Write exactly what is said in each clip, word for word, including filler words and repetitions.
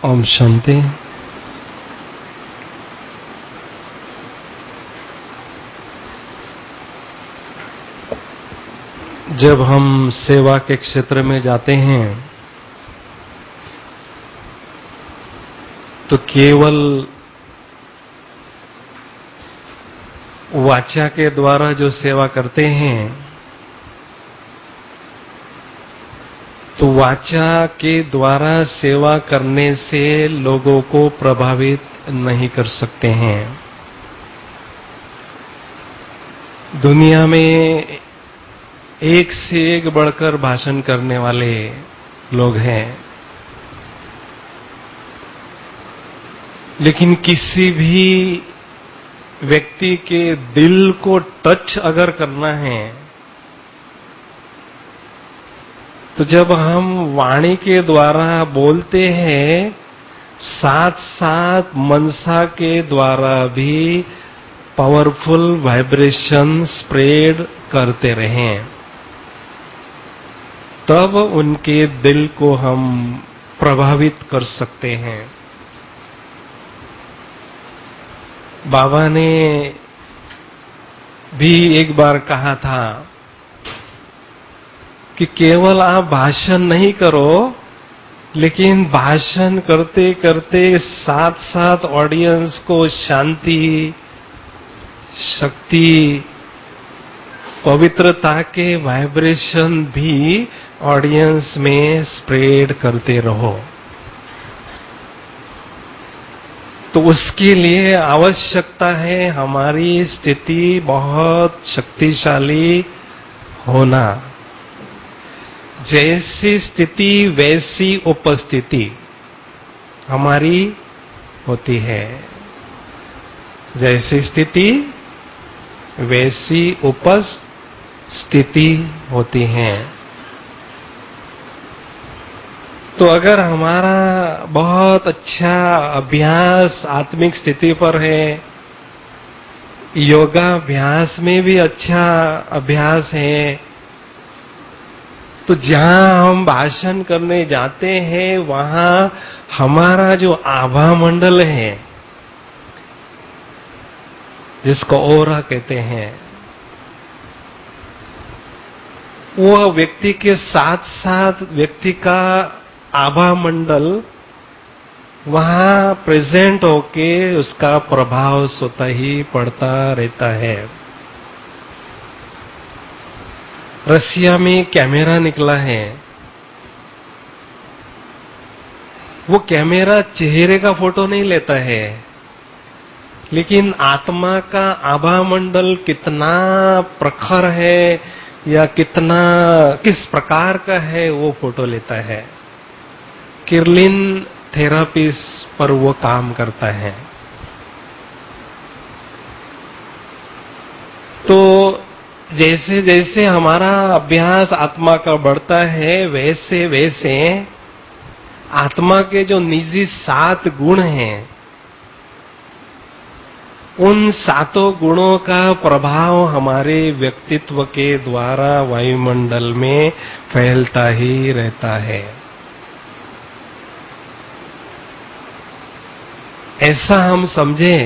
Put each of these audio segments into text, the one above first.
ओम शांति। जब हम सेवा के क्षेत्र में जाते हैं तो केवल वाचा के द्वारा जो सेवा करते हैं तो वाचा के द्वारा सेवा करने से लोगों को प्रभावित नहीं कर सकते हैं। दुनिया में एक से एक बढ़कर भाषण करने वाले लोग हैं, लेकिन किसी भी व्यक्ति के दिल को टच अगर करना है तो जब हम वाणी के द्वारा बोलते हैं, साथ साथ मनसा के द्वारा भी पावरफुल वाइब्रेशन स्प्रेड करते रहें, तब उनके दिल को हम प्रभावित कर सकते हैं। बाबा ने भी एक बार कहा था कि केवल आप भाषण नहीं करो, लेकिन भाषण करते करते साथ साथ ऑडियंस को शांति, शक्ति, पवित्रता के वाइब्रेशन भी ऑडियंस में स्प्रेड करते रहो। तो उसके लिए आवश्यकता है हमारी स्थिति बहुत शक्तिशाली होना। जैसी स्थिति वैसी उपस्थिति हमारी होती है। जैसी स्थिति वैसी उपस्थिति होती है। तो अगर हमारा बहुत अच्छा अभ्यास आत्मिक स्थिति पर है, योगाभ्यास में भी अच्छा अभ्यास है, तो जहां हम भाषण करने जाते हैं वहां हमारा जो आभा मंडल है, जिसको ओरा कहते हैं, वो व्यक्ति के साथ साथ व्यक्ति का आभा मंडल वहां प्रेजेंट होके उसका प्रभाव स्वतः ही पड़ता रहता है। रसिया में कैमरा निकला है। वो कैमरा चेहरे का फोटो नहीं लेता है, लेकिन आत्मा का आभा मंडल कितना प्रखर है या कितना किस प्रकार का है वो फोटो लेता है। किरलिन थेरापीस पर वो काम करता है। तो जैसे जैसे हमारा अभ्यास आत्मा का बढ़ता है, वैसे वैसे आत्मा के जो निजी सात गुण हैं, उन सातों गुणों का प्रभाव हमारे व्यक्तित्व के द्वारा वायुमंडल में फैलता ही रहता है। ऐसा हम समझे,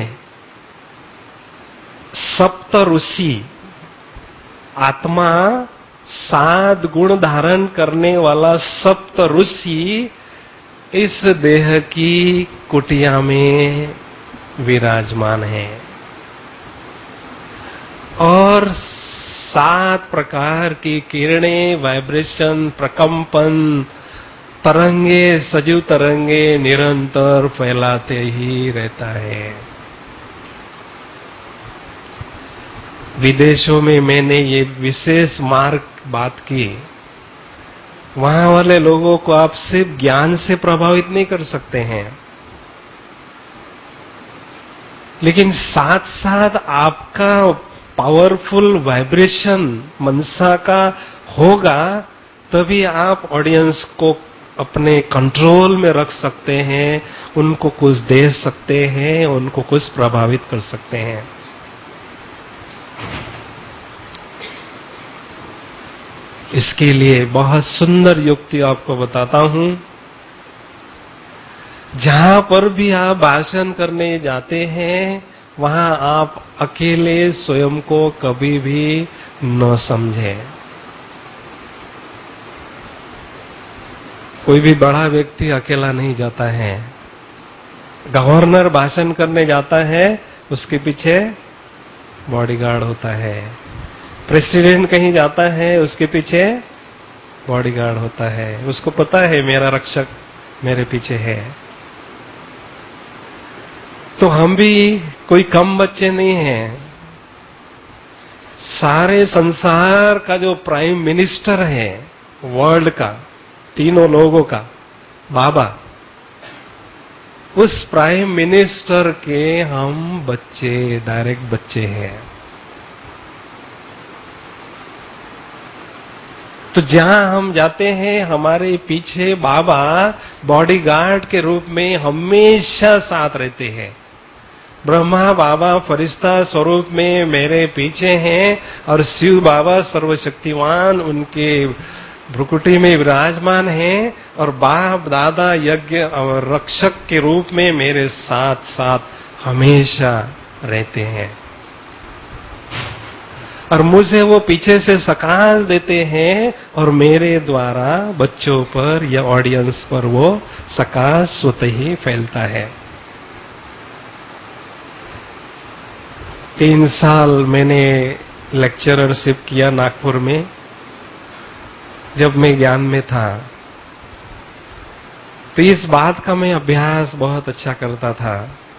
सप्त ऋषि, आत्मा सात गुण धारण करने वाला सप्त ऋषि इस देह की कुटिया में विराजमान है और सात प्रकार की किरणें, वाइब्रेशन, प्रकंपन, तरंगे, सजीव तरंगे निरंतर फैलाते ही रहता है। विदेशों में मैंने ये विशेष मार्ग बात की, वहां वाले लोगों को आप सिर्फ ज्ञान से प्रभावित नहीं कर सकते हैं, लेकिन साथ साथ आपका पावरफुल वाइब्रेशन मनसा का होगा, तभी आप ऑडियंस को अपने कंट्रोल में रख सकते हैं, उनको कुछ दे सकते हैं, उनको कुछ प्रभावित कर सकते हैं। इसके लिए बहुत सुंदर युक्ति आपको बताता हूं। जहां पर भी आप भाषण करने जाते हैं, वहां आप अकेले स्वयं को कभी भी न समझें। कोई भी बड़ा व्यक्ति अकेला नहीं जाता है। गवर्नर भाषण करने जाता है, उसके पीछे बॉडीगार्ड होता है। प्रेसिडेंट कहीं जाता है, उसके पीछे बॉडीगार्ड होता है। उसको पता है मेरा रक्षक मेरे पीछे है। तो हम भी कोई कम बच्चे नहीं हैं। सारे संसार का जो प्राइम मिनिस्टर है वर्ल्ड का, तीनों लोगों का बाबा, उस प्राइम मिनिस्टर के हम बच्चे, डायरेक्ट बच्चे हैं। तो जहां हम जाते हैं, हमारे पीछे बाबा बॉडीगार्ड के रूप में हमेशा साथ रहते हैं। ब्रह्मा बाबा फरिश्ता स्वरूप में मेरे पीछे हैं और शिव बाबा सर्वशक्तिवान उनके भ्रुकुटी में विराजमान हैं और बाप दादा यज्ञ और रक्षक के रूप में मेरे साथ साथ हमेशा रहते हैं। और मुझे वो पीछे से सकाश देते हैं और मेरे द्वारा बच्चों पर या ऑडियंस पर वो सकाश स्वतः ही फैलता है। तीन साल मैंने लेक्चररशिप किया नागपुर में। जब मैं ज्ञान में था तो इस बात का मैं अभ्यास बहुत अच्छा करता था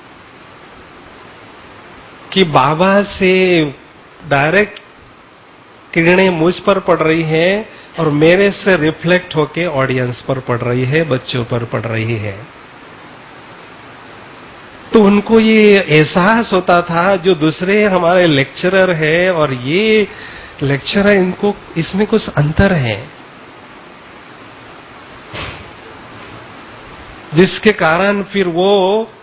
कि बाबा से डायरेक्ट किरणें मुझ पर पड़ रही है और मेरे से रिफ्लेक्ट होके ऑडियंस पर पड़ रही है, बच्चों पर पड़ रही है। तो उनको ये एहसास होता था, जो दूसरे हमारे लेक्चरर है और ये लेक्चरर, इनको इसमें कुछ अंतर है, जिसके कारण फिर वो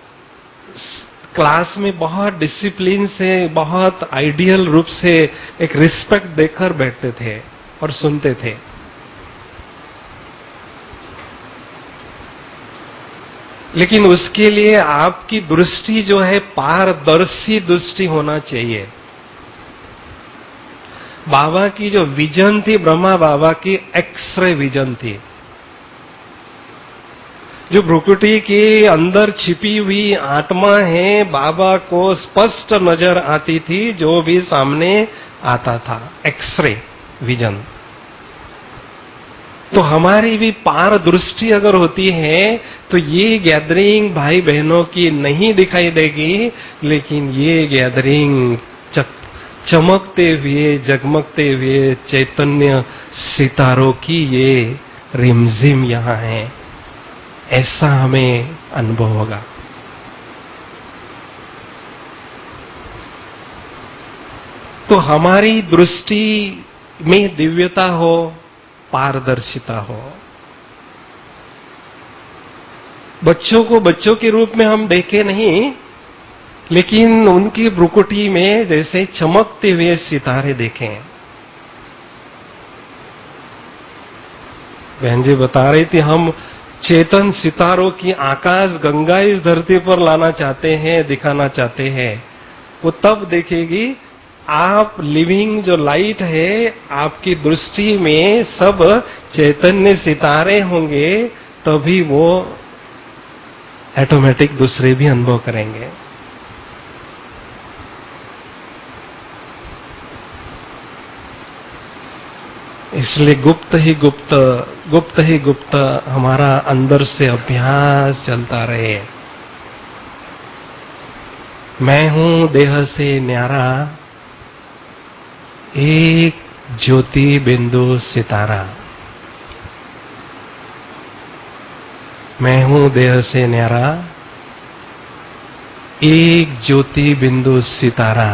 क्लास में बहुत डिसिप्लिन से, बहुत आइडियल रूप से एक रिस्पेक्ट देकर बैठते थे और सुनते थे। लेकिन उसके लिए आपकी दृष्टि जो है पारदर्शी दृष्टि होना चाहिए। बाबा की जो विजन थी, ब्रह्मा बाबा की एक्सरे विजन थी, जो भ्रुकुटी के अंदर छिपी हुई आत्मा है, बाबा को स्पष्ट नजर आती थी जो भी सामने आता था, एक्सरे विजन। तो हमारी भी पारदृष्टि अगर होती है तो ये गैदरिंग भाई बहनों की नहीं दिखाई देगी, लेकिन ये गैदरिंग चमकते हुए, जगमगते हुए चैतन्य सितारों की ये रिमझिम यहां है, ऐसा हमें अनुभव होगा। तो हमारी दृष्टि में दिव्यता हो, पारदर्शिता हो। बच्चों को बच्चों के रूप में हम देखें नहीं, लेकिन उनकी भ्रुकुटी में जैसे चमकते हुए सितारे देखें। बहन जी बता रही थी, हम चेतन सितारों की आकाश गंगा इस धरती पर लाना चाहते हैं, दिखाना चाहते हैं। वो तब देखेगी आप लिविंग जो लाइट है, आपकी दृष्टि में सब चैतन्य सितारे होंगे, तभी वो ऑटोमेटिक दूसरे भी अनुभव करेंगे। इसलिए गुप्त ही गुप्त, गुप्त ही गुप्त हमारा अंदर से अभ्यास चलता रहे। मैं हूं देह से न्यारा, एक ज्योति बिंदु सितारा। मैं हूं देह से न्यारा, एक ज्योति बिंदु सितारा।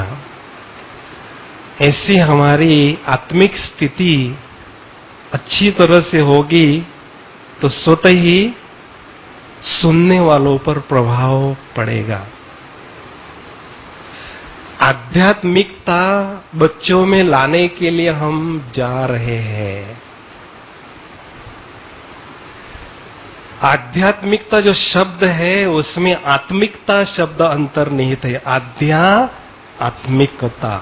ऐसी हमारी आत्मिक स्थिति अच्छी तरह से होगी तो स्वतः ही सुनने वालों पर प्रभाव पड़ेगा। आध्यात्मिकता बच्चों में लाने के लिए हम जा रहे हैं। आध्यात्मिकता जो शब्द है उसमें आत्मिकता शब्द अंतर्निहित है। आध्या आत्मिकता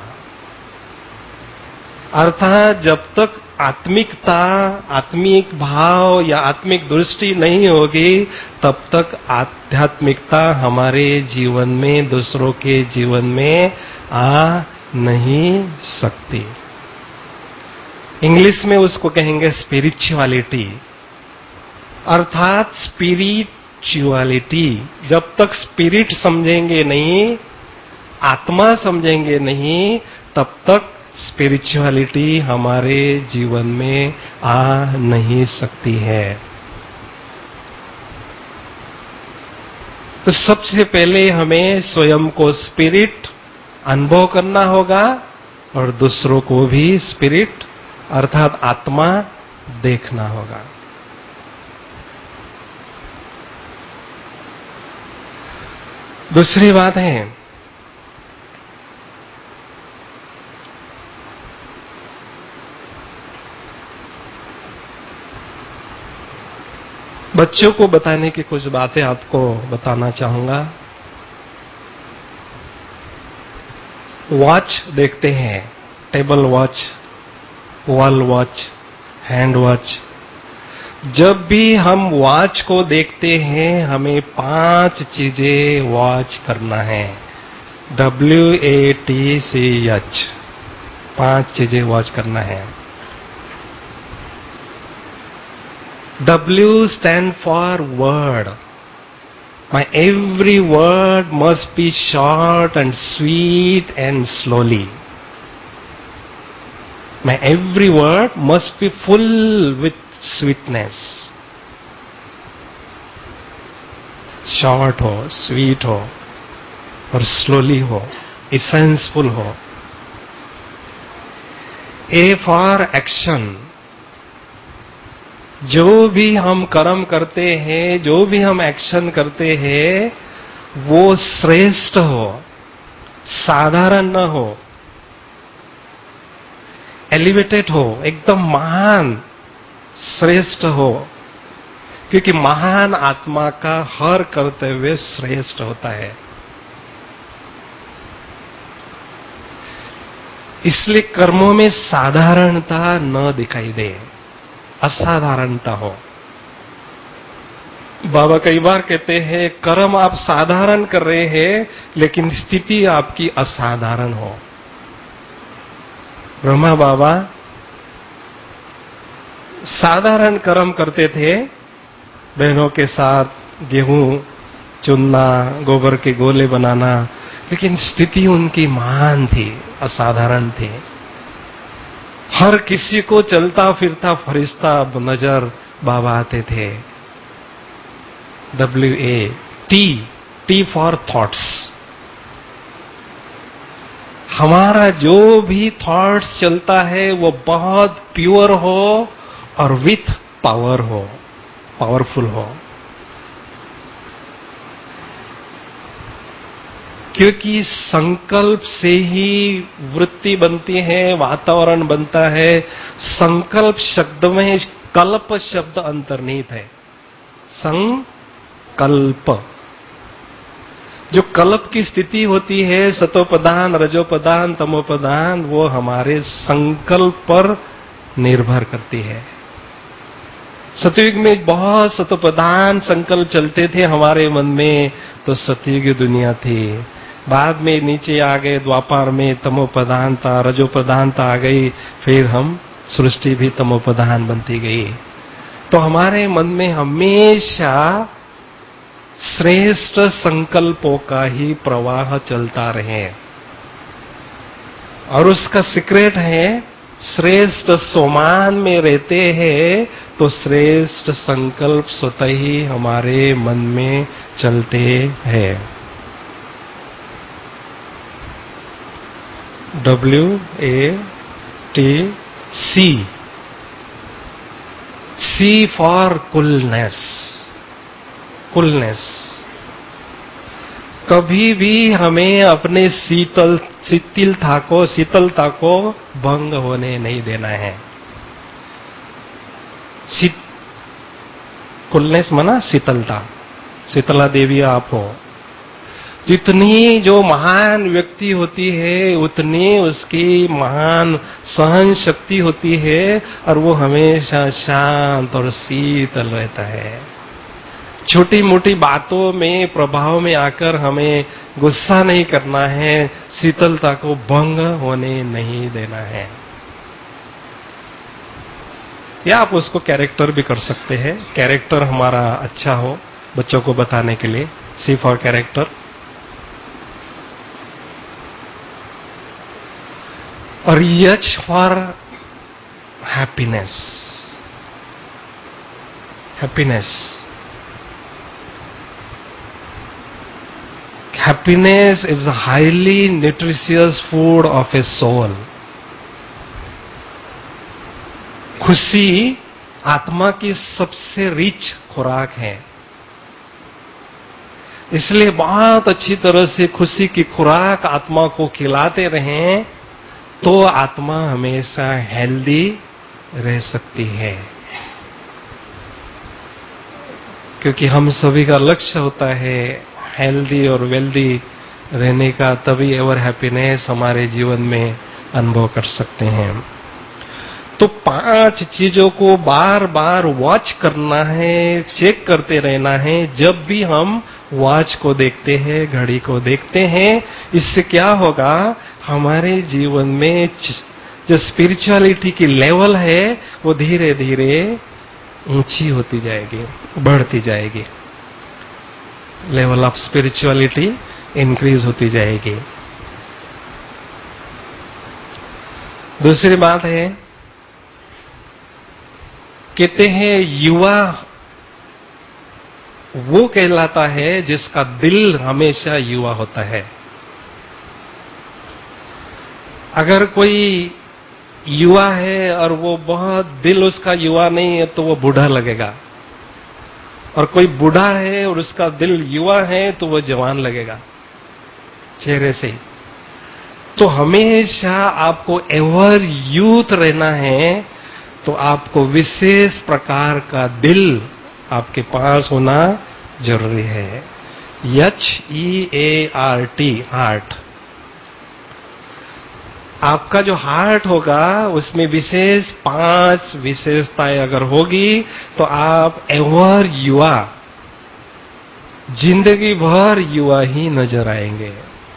अर्थात जब तक आत्मिकता, आत्मिक भाव या आत्मिक दृष्टि नहीं होगी तब तक आध्यात्मिकता हमारे जीवन में, दूसरों के जीवन में आ नहीं सकती। इंग्लिश में उसको कहेंगे स्पिरिचुअलिटी, अर्थात स्पिरिचुअलिटी। जब तक स्पिरिट समझेंगे नहीं, आत्मा समझेंगे नहीं, तब तक स्पिरिचुअलिटी हमारे जीवन में आ नहीं सकती है। तो सबसे पहले हमें स्वयं को स्पिरिट अनुभव करना होगा और दूसरों को भी स्पिरिट अर्थात आत्मा देखना होगा। दूसरी बात है, बच्चों को बताने की कुछ बातें आपको बताना चाहूंगा। वॉच देखते हैं, table watch, wall watch, hand watch. जब भी हम वॉच को देखते हैं हमें पांच चीजें वॉच करना है। W A T C H, पांच चीजें वॉच करना है। W stand for word. My every word must be short and sweet and slowly. My every word must be full with sweetness. Short हो, sweet हो और slowly हो, essential हो। A for action. जो भी हम कर्म करते हैं, जो भी हम एक्शन करते हैं, वो श्रेष्ठ हो, साधारण न हो, एलिवेटेड हो, एकदम महान, श्रेष्ठ हो। क्योंकि महान आत्मा का हर कर्तव्य श्रेष्ठ होता है। इसलिए कर्मों में साधारणता न दिखाई दे, असाधारणता हो। बाबा कई बार कहते हैं कर्म आप साधारण कर रहे हैं लेकिन स्थिति आपकी असाधारण हो। ब्रह्मा बाबा साधारण कर्म करते थे, बहनों के साथ गेहूं चुनना, गोबर के गोले बनाना, लेकिन स्थिति उनकी महान थी, असाधारण थी। हर किसी को चलता फिरता फरिश्ता नजर बाबा आते थे। W A T, T for thoughts. हमारा जो भी थॉट्स चलता है वो बहुत प्योर हो और विथ पावर हो, पावरफुल हो। क्योंकि संकल्प से ही वृत्ति बनती है, वातावरण बनता है। संकल्प शब्द में कल्प शब्द अंतर्निहित है। संकल्प, जो कल्प की स्थिति होती है, सतोप्रधान, रजोप्रधान, तमोप्रधान, वो हमारे संकल्प पर निर्भर करती है। सतयुग में बहुत सतोप्रधान संकल्प चलते थे हमारे मन में, तो सतयुग दुनिया थी। बाद में नीचे आ गए, द्वापर में तमोप्रधानता, रजोप्रधानता आ गई, फिर हम सृष्टि भी तमोप्रधान बनती गई। तो हमारे मन में हमेशा श्रेष्ठ संकल्पों का ही प्रवाह चलता रहे। और उसका सीक्रेट है, श्रेष्ठ सोमान में रहते हैं तो श्रेष्ठ संकल्प स्वतः ही हमारे मन में चलते हैं। W A T C, C for coolness. Coolness, कभी भी हमें अपने शीतल शीतलता को शीतलता को भंग होने नहीं देना है। कूलनेस माना शीतलता, शीतला देवी आप हो। जितनी जो महान व्यक्ति होती है उतनी उसकी महान सहन शक्ति होती है और वो हमेशा शांत और शीतल रहता है। छोटी मोटी बातों में प्रभाव में आकर हमें गुस्सा नहीं करना है, शीतलता को भंग होने नहीं देना है। या आप उसको कैरेक्टर भी कर सकते हैं, कैरेक्टर हमारा अच्छा हो बच्चों को बताने के लिए, सी फॉर कैरेक्टर। और H for happiness, happiness happiness is a highly nutritious food of a soul. खुशी आत्मा की सबसे रिच खुराक है, इसलिए बहुत अच्छी तरह से खुशी की खुराक आत्मा को खिलाते रहें तो आत्मा हमेशा हेल्दी रह सकती है। क्योंकि हम सभी का लक्ष्य होता है हेल्दी और वेल्दी रहने का, तभी एवर हैप्पीनेस हमारे जीवन में अनुभव कर सकते हैं। तो पांच चीजों को बार बार वॉच करना है, चेक करते रहना है। जब भी हम वॉच को देखते हैं, घड़ी को देखते हैं, इससे क्या होगा, हमारे जीवन में जो स्पिरिचुअलिटी की लेवल है वो धीरे धीरे ऊंची होती जाएगी, बढ़ती जाएगी। लेवल ऑफ स्पिरिचुअलिटी इंक्रीज होती जाएगी। दूसरी बात है, कहते हैं युवा वो कहलाता है जिसका दिल हमेशा युवा होता है। अगर कोई युवा है और वो बहुत दिल उसका युवा नहीं है तो वो बूढ़ा लगेगा, और कोई बूढ़ा है और उसका दिल युवा है तो वो जवान लगेगा चेहरे से। तो हमेशा आपको एवर यूथ रहना है तो आपको विशेष प्रकार का दिल आपके पास होना जरूरी है। H E A R T, heart. आपका जो हार्ट होगा उसमें विशेष पांच विशेषताएं अगर होगी तो आप एवर युवा, जिंदगी भर युवा ही नजर आएंगे।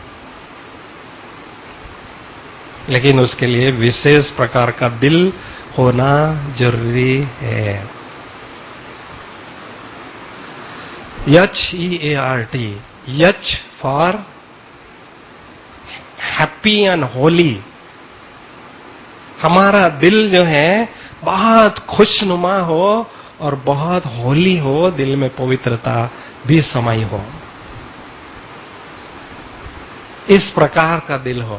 लेकिन उसके लिए विशेष प्रकार का दिल होना जरूरी है। H E A R T, H for happy and holy. हमारा दिल जो है बहुत खुशनुमा हो और बहुत होली हो, दिल में पवित्रता भी समाई हो, इस प्रकार का दिल हो,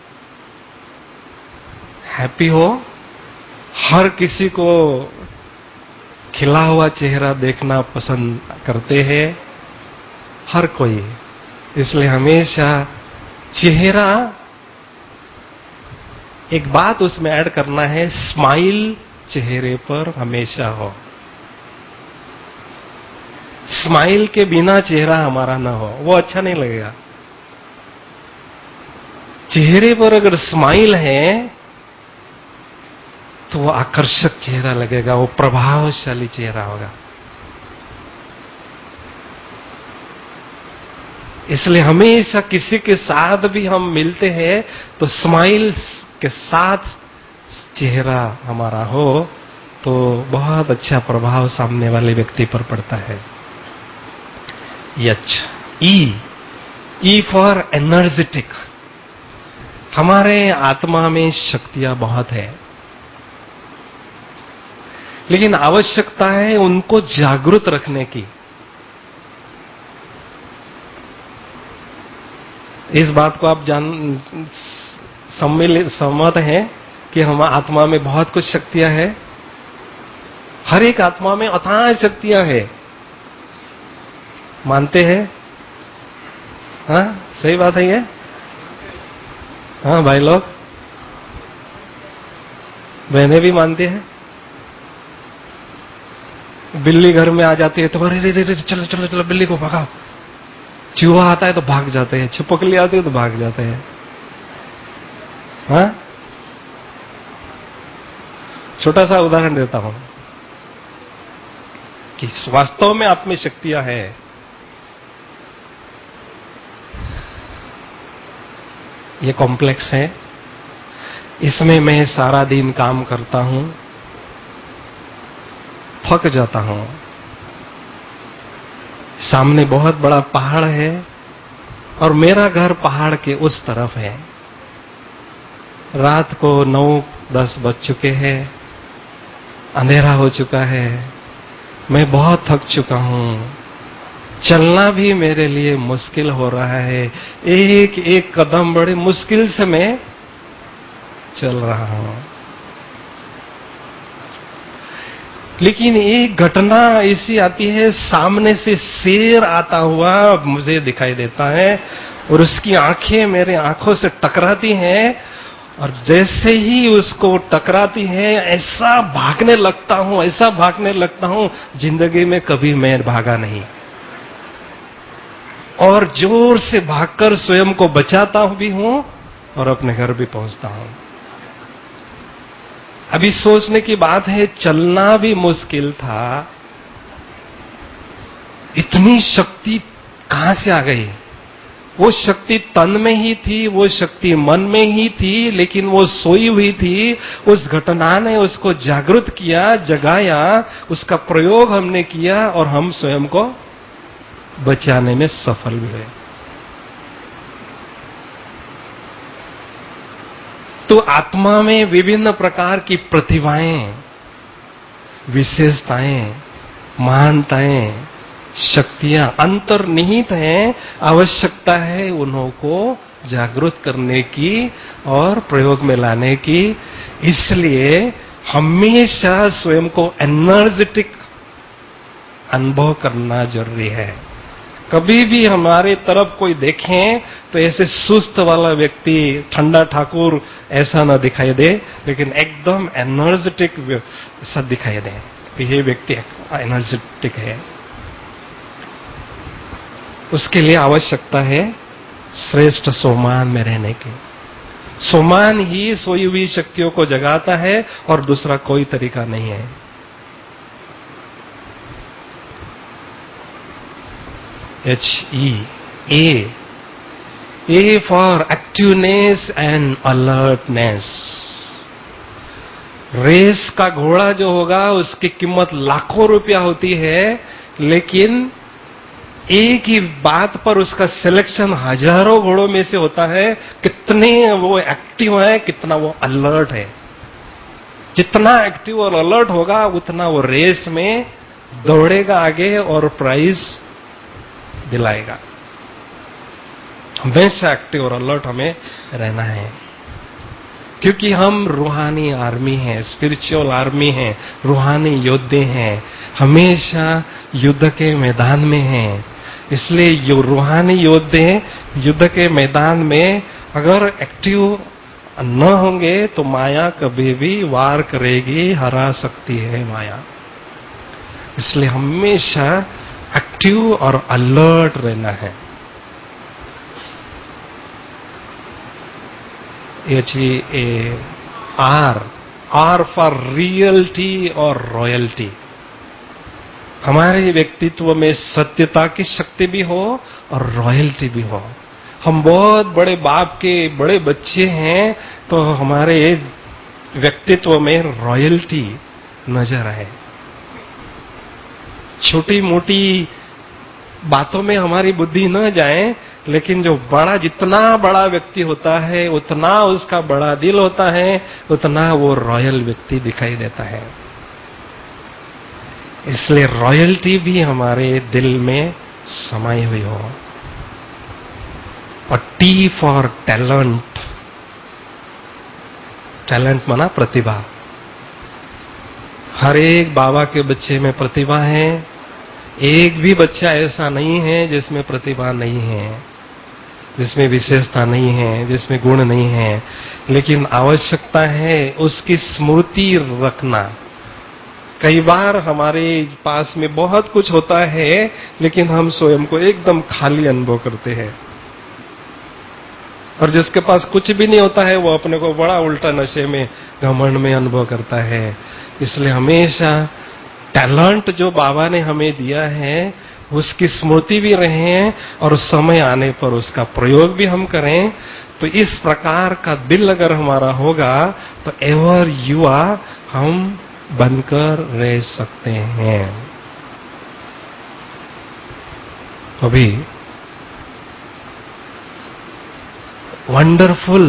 हैप्पी हो। हर किसी को खिला हुआ चेहरा देखना पसंद करते हैं हर कोई, इसलिए हमेशा चेहरा, एक बात उसमें ऐड करना है, स्माइल चेहरे पर हमेशा हो। स्माइल के बिना चेहरा हमारा ना हो, वो अच्छा नहीं लगेगा। चेहरे पर अगर स्माइल है तो वो आकर्षक चेहरा लगेगा, वो प्रभावशाली चेहरा होगा। इसलिए हमेशा किसी के साथ भी हम मिलते हैं तो स्माइल के साथ चेहरा हमारा हो तो बहुत अच्छा प्रभाव सामने वाले व्यक्ति पर पड़ता है। H E, E for energetic. हमारे आत्मा में शक्तियां बहुत है, लेकिन आवश्यकता है उनको जागृत रखने की। इस बात को आप जान सम्मिलित सहमत हैं कि हम आत्मा में बहुत कुछ शक्तियां हैं। हर एक आत्मा में अथाह शक्तियां हैं, मानते हैं? हाँ, सही बात है ये। हाँ भाई लोग, बहनें भी मानते हैं। बिल्ली घर में आ जाती है तो अरे रे रे रे चलो चलो चलो बिल्ली को भगाओ। चूहा आता है तो भाग जाते हैं, छिपकली आती है तो भाग जाते हैं। हाँ, छोटा सा उदाहरण देता हूं कि वास्तव में आप में शक्तियां हैं। ये कॉम्प्लेक्स है, इसमें मैं सारा दिन काम करता हूं, थक जाता हूं। सामने बहुत बड़ा पहाड़ है और मेरा घर पहाड़ के उस तरफ है। रात को नौ दस बज चुके हैं, अंधेरा हो चुका है, मैं बहुत थक चुका हूं, चलना भी मेरे लिए मुश्किल हो रहा है। एक एक कदम बड़े मुश्किल से मैं चल रहा हूं। लेकिन एक घटना ऐसी आती है, सामने से शेर आता हुआ मुझे दिखाई देता है और उसकी आंखें मेरे आंखों से टकराती हैं और जैसे ही उसको टकराती है ऐसा भागने लगता हूं, ऐसा भागने लगता हूं, जिंदगी में कभी मैं भागा नहीं। और जोर से भागकर स्वयं को बचाता भी हूं और अपने घर भी पहुंचता हूं। अभी सोचने की बात है, चलना भी मुश्किल था, इतनी शक्ति कहां से आ गई? वो शक्ति तन में ही थी, वो शक्ति मन में ही थी, लेकिन वो सोई हुई थी। उस घटना ने उसको जागृत किया, जगाया, उसका प्रयोग हमने किया और हम स्वयं को बचाने में सफल भी हुए। तो आत्मा में विभिन्न प्रकार की प्रतिभाएं, विशेषताएं, महानताएं, शक्तियां अंतर्निहित हैं। आवश्यकता है उन्हों को जागृत करने की और प्रयोग में लाने की। इसलिए हमेशा स्वयं को एनर्जेटिक अनुभव करना जरूरी है। कभी भी हमारे तरफ कोई देखें तो ऐसे सुस्त वाला व्यक्ति, ठंडा ठाकुर ऐसा ना दिखाई दे, लेकिन एकदम एनर्जेटिक ऐसा दिखाई दे कि ये व्यक्ति एनर्जेटिक है। उसके लिए आवश्यकता है श्रेष्ठ सोमान में रहने की। सोमान ही सोई हुई शक्तियों को जगाता है और दूसरा कोई तरीका नहीं है। H E A A for activeness and alertness. Race का घोड़ा जो होगा उसकी कीमत लाखों रुपया होती है, लेकिन एक ही बात पर उसका सिलेक्शन हजारों घोड़ों में से होता है, कितने वो एक्टिव है, कितना वो अलर्ट है। जितना एक्टिव और अलर्ट होगा उतना वो रेस में दौड़ेगा आगे और प्राइज दिलाएगा। हमेशा एक्टिव और अलर्ट हमें रहना है, क्योंकि हम रूहानी आर्मी हैं, स्पिरिचुअल आर्मी हैं, रूहानी योद्धे हैं, हमेशा युद्ध के मैदान में हैं। इसलिए यो रूहानी योद्धे युद्ध के मैदान में अगर एक्टिव न होंगे तो माया कभी भी वार करेगी, हरा सकती है माया। इसलिए हमेशा एक्टिव और अलर्ट रहना है। H A R R for reality और रॉयल्टी। हमारे व्यक्तित्व में सत्यता की शक्ति भी हो और रॉयल्टी भी हो। हम बहुत बड़े बाप के बड़े बच्चे हैं तो हमारे व्यक्तित्व में रॉयल्टी नजर आए। छोटी मोटी बातों में हमारी बुद्धि न जाए, लेकिन जो बड़ा, जितना बड़ा व्यक्ति होता है उतना उसका बड़ा दिल होता है, उतना वो रॉयल व्यक्ति दिखाई देता है। इसलिए रॉयल्टी भी हमारे दिल में समाई हुई हो। और टी फॉर टैलेंट। टैलेंट माना प्रतिभा। हर एक बाबा के बच्चे में प्रतिभा है। एक भी बच्चा ऐसा नहीं है जिसमें प्रतिभा नहीं है, जिसमें विशेषता नहीं है, जिसमें गुण नहीं है। लेकिन आवश्यकता है उसकी स्मृति रखना, कई बार हमारे पास में बहुत कुछ होता है, लेकिन हम स्वयं को एकदम खाली अनुभव करते हैं। और जिसके पास कुछ भी नहीं होता है, वो अपने को बड़ा उल्टा नशे में, घमंड में अनुभव करता है। इसलिए हमेशा टैलेंट जो बाबा ने हमें दिया है, उसकी स्मृति भी रहे और समय आने पर उसका प्रयोग भी हम करें। तो इस प्रकार का दिल अगर हमारा होगा तो एवर युवा हम बनकर रह सकते हैं। अभी वंडरफुल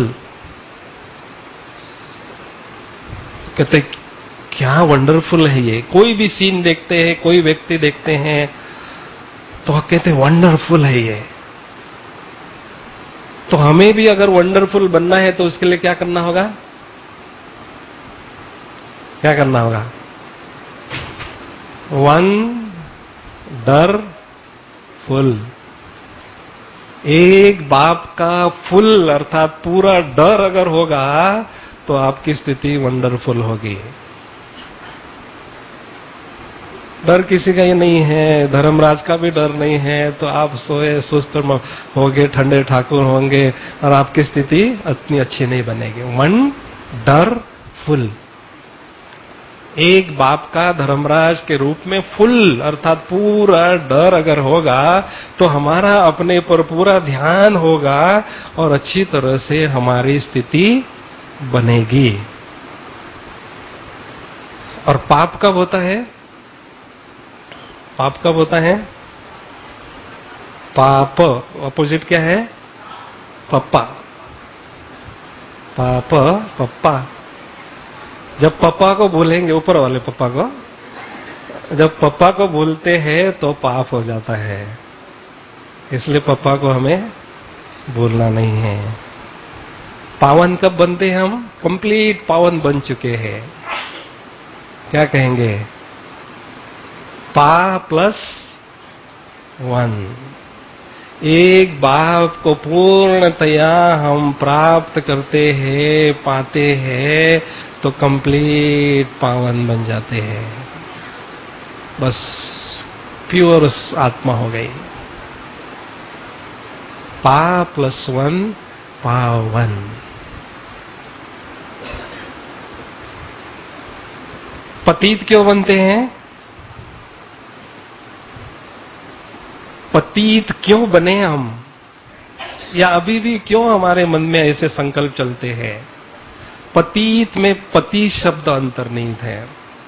कहते, क्या वंडरफुल है ये। कोई भी सीन देखते हैं, कोई व्यक्ति देखते हैं तो कहते वंडरफुल है ये। तो हमें भी अगर वंडरफुल बनना है तो उसके लिए क्या करना होगा? क्या करना होगा? वंडरफुल। एक बाप का फुल अर्थात पूरा डर अगर होगा तो आपकी स्थिति वंडरफुल होगी। डर किसी का ये नहीं है, धर्मराज का भी डर नहीं है, तो आप सोए सुस्त होंगे, ठंडे ठाकुर होंगे और आपकी स्थिति इतनी अच्छी नहीं बनेगी। वंडरफुल। एक बाप का धर्मराज के रूप में फुल अर्थात पूरा डर अगर होगा तो हमारा अपने पर पूरा ध्यान होगा और अच्छी तरह से हमारी स्थिति बनेगी। और पाप कब होता है? पाप कब होता है? पाप अपोजिट क्या है? पप्पा। पाप पप्पा। जब पप्पा को भूलेंगे, ऊपर वाले पप्पा को, जब पप्पा को भूलते हैं तो पाप हो जाता है। इसलिए पप्पा को हमें भूलना नहीं है। पावन कब बनते हैं हम? कंप्लीट पावन बन चुके हैं। क्या कहेंगे? पा प्लस वन। एक बाप को पूर्णतया हम प्राप्त करते हैं, पाते हैं तो कंप्लीट पावन बन जाते हैं। बस प्योर आत्मा हो गई। पा प्लस वन पावन। पतित क्यों बनते हैं? पतित क्यों बने हम? या अभी भी क्यों हमारे मन में ऐसे संकल्प चलते हैं? पतित में पति शब्द अंतर्निहित है।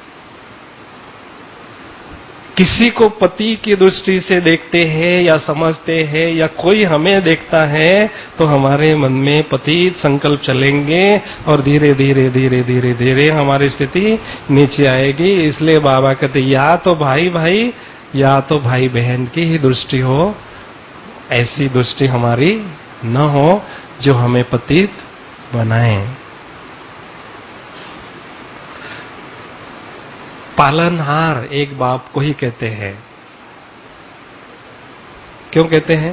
किसी को पति की दृष्टि से देखते हैं या समझते हैं या कोई हमें देखता है तो हमारे मन में पतित संकल्प चलेंगे और धीरे धीरे धीरे धीरे धीरे हमारी स्थिति नीचे आएगी। इसलिए बाबा कहते या तो भाई भाई या तो भाई बहन की ही दृष्टि हो, ऐसी दृष्टि हमारी न हो जो हमें पतित बनाए। पालनहार एक बाप को ही कहते हैं। क्यों कहते हैं?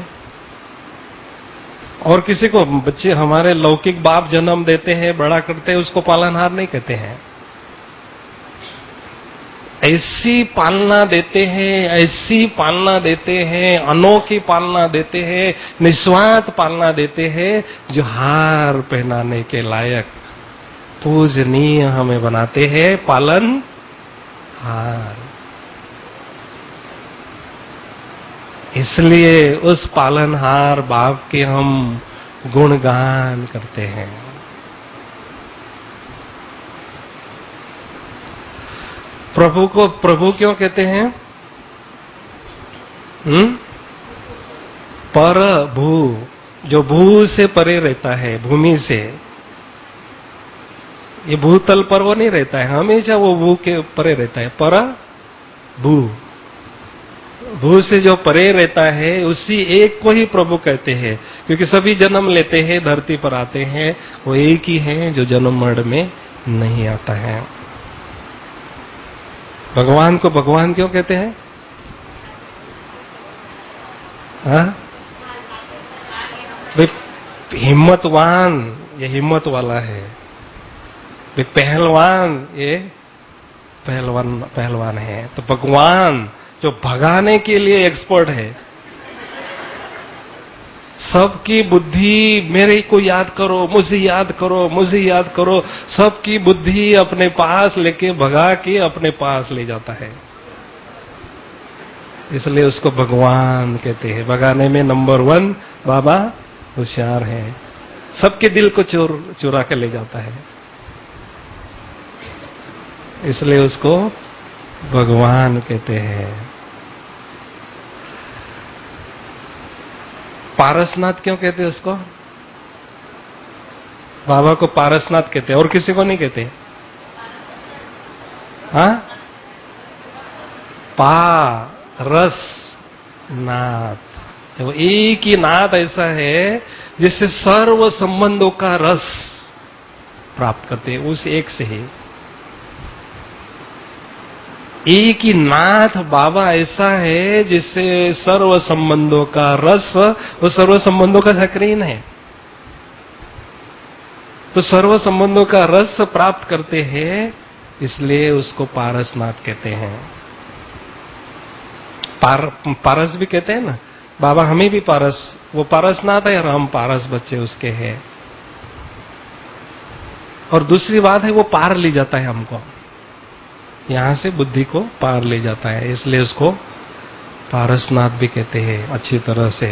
और किसी को बच्चे हमारे लौकिक बाप जन्म देते हैं, बड़ा करते हैं, उसको पालनहार नहीं कहते हैं। ऐसी पालना देते हैं, ऐसी पालना देते हैं, अनोखी पालना देते हैं, निस्वार्थ पालना देते हैं जो हार पहनाने के लायक पूजनीय हमें बनाते हैं पालन हार। इसलिए उस पालनहार बाप के हम गुणगान करते हैं। प्रभु को प्रभु क्यों कहते हैं? हम्म पर भू, जो भू से परे रहता है, भूमि से। ये भूतल पर वो नहीं रहता है, हमेशा वो भू के परे रहता है। पर भू, भू से जो परे रहता है उसी एक को ही प्रभु कहते हैं। क्योंकि सभी जन्म लेते हैं, धरती पर आते हैं, वो एक ही है जो जन्म मरण में नहीं आता है। भगवान को भगवान क्यों कहते हैं? हाँ? भाई हिम्मतवान, ये हिम्मत वाला है। भाई पहलवान, ये पहलवान पहलवान है, तो भगवान जो भगाने के लिए एक्सपर्ट है, सबकी बुद्धि मेरे को याद करो, मुझे याद करो, मुझे याद करो, सबकी बुद्धि अपने पास लेके भगा के अपने पास ले जाता है, इसलिए उसको भगवान कहते हैं। भगाने में नंबर वन बाबा होशियार है, सबके दिल को चोर चुरा के ले जाता है, इसलिए उसको भगवान कहते हैं। पारसनाथ क्यों कहते हैं उसको? बाबा को पारसनाथ कहते हैं, और किसी को नहीं कहते? हाँ, पारस नाथ, वो एक ही नाथ ऐसा है जिससे सर्व संबंधों का रस प्राप्त करते हैं, उस एक से ही। एक ही नाथ बाबा ऐसा है जिससे सर्व संबंधों का रस, वो सर्व संबंधों का सक्रीन है, तो सर्व संबंधों का रस प्राप्त करते हैं, इसलिए उसको पारसनाथ कहते हैं। पार, पारस भी कहते हैं ना, बाबा हमें भी पारस, वो पारसनाथ है और हम पारस बच्चे उसके हैं। और दूसरी बात है वो पार ले जाता है हमको, यहां से बुद्धि को पार ले जाता है, इसलिए उसको पारसनाथ भी कहते हैं अच्छी तरह से।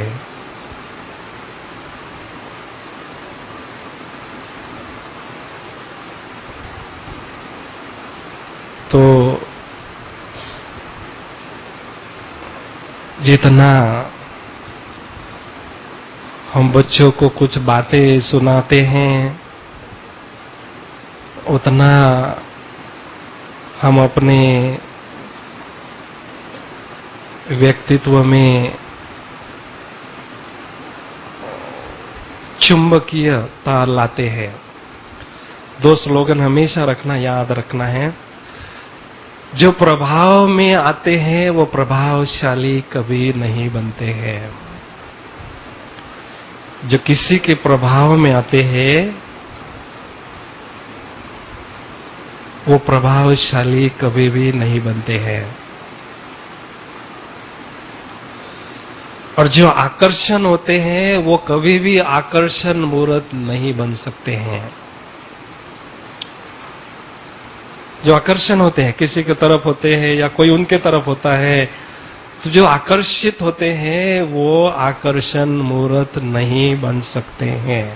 तो जितना हम बच्चों को कुछ बातें सुनाते हैं, उतना हम अपने व्यक्तित्व में चुंबकीयता लाते हैं। दो स्लोगन हमेशा रखना, याद रखना है, जो प्रभाव में आते हैं वो प्रभावशाली कभी नहीं बनते हैं। जो किसी के प्रभाव में आते हैं वो प्रभावशाली कभी भी नहीं बनते हैं। और जो आकर्षण होते हैं वो कभी भी आकर्षण मूर्त नहीं बन सकते हैं। जो आकर्षण होते हैं किसी की तरफ होते हैं या कोई उनके तरफ होता है, तो जो आकर्षित होते हैं वो आकर्षण मूर्त नहीं बन सकते हैं।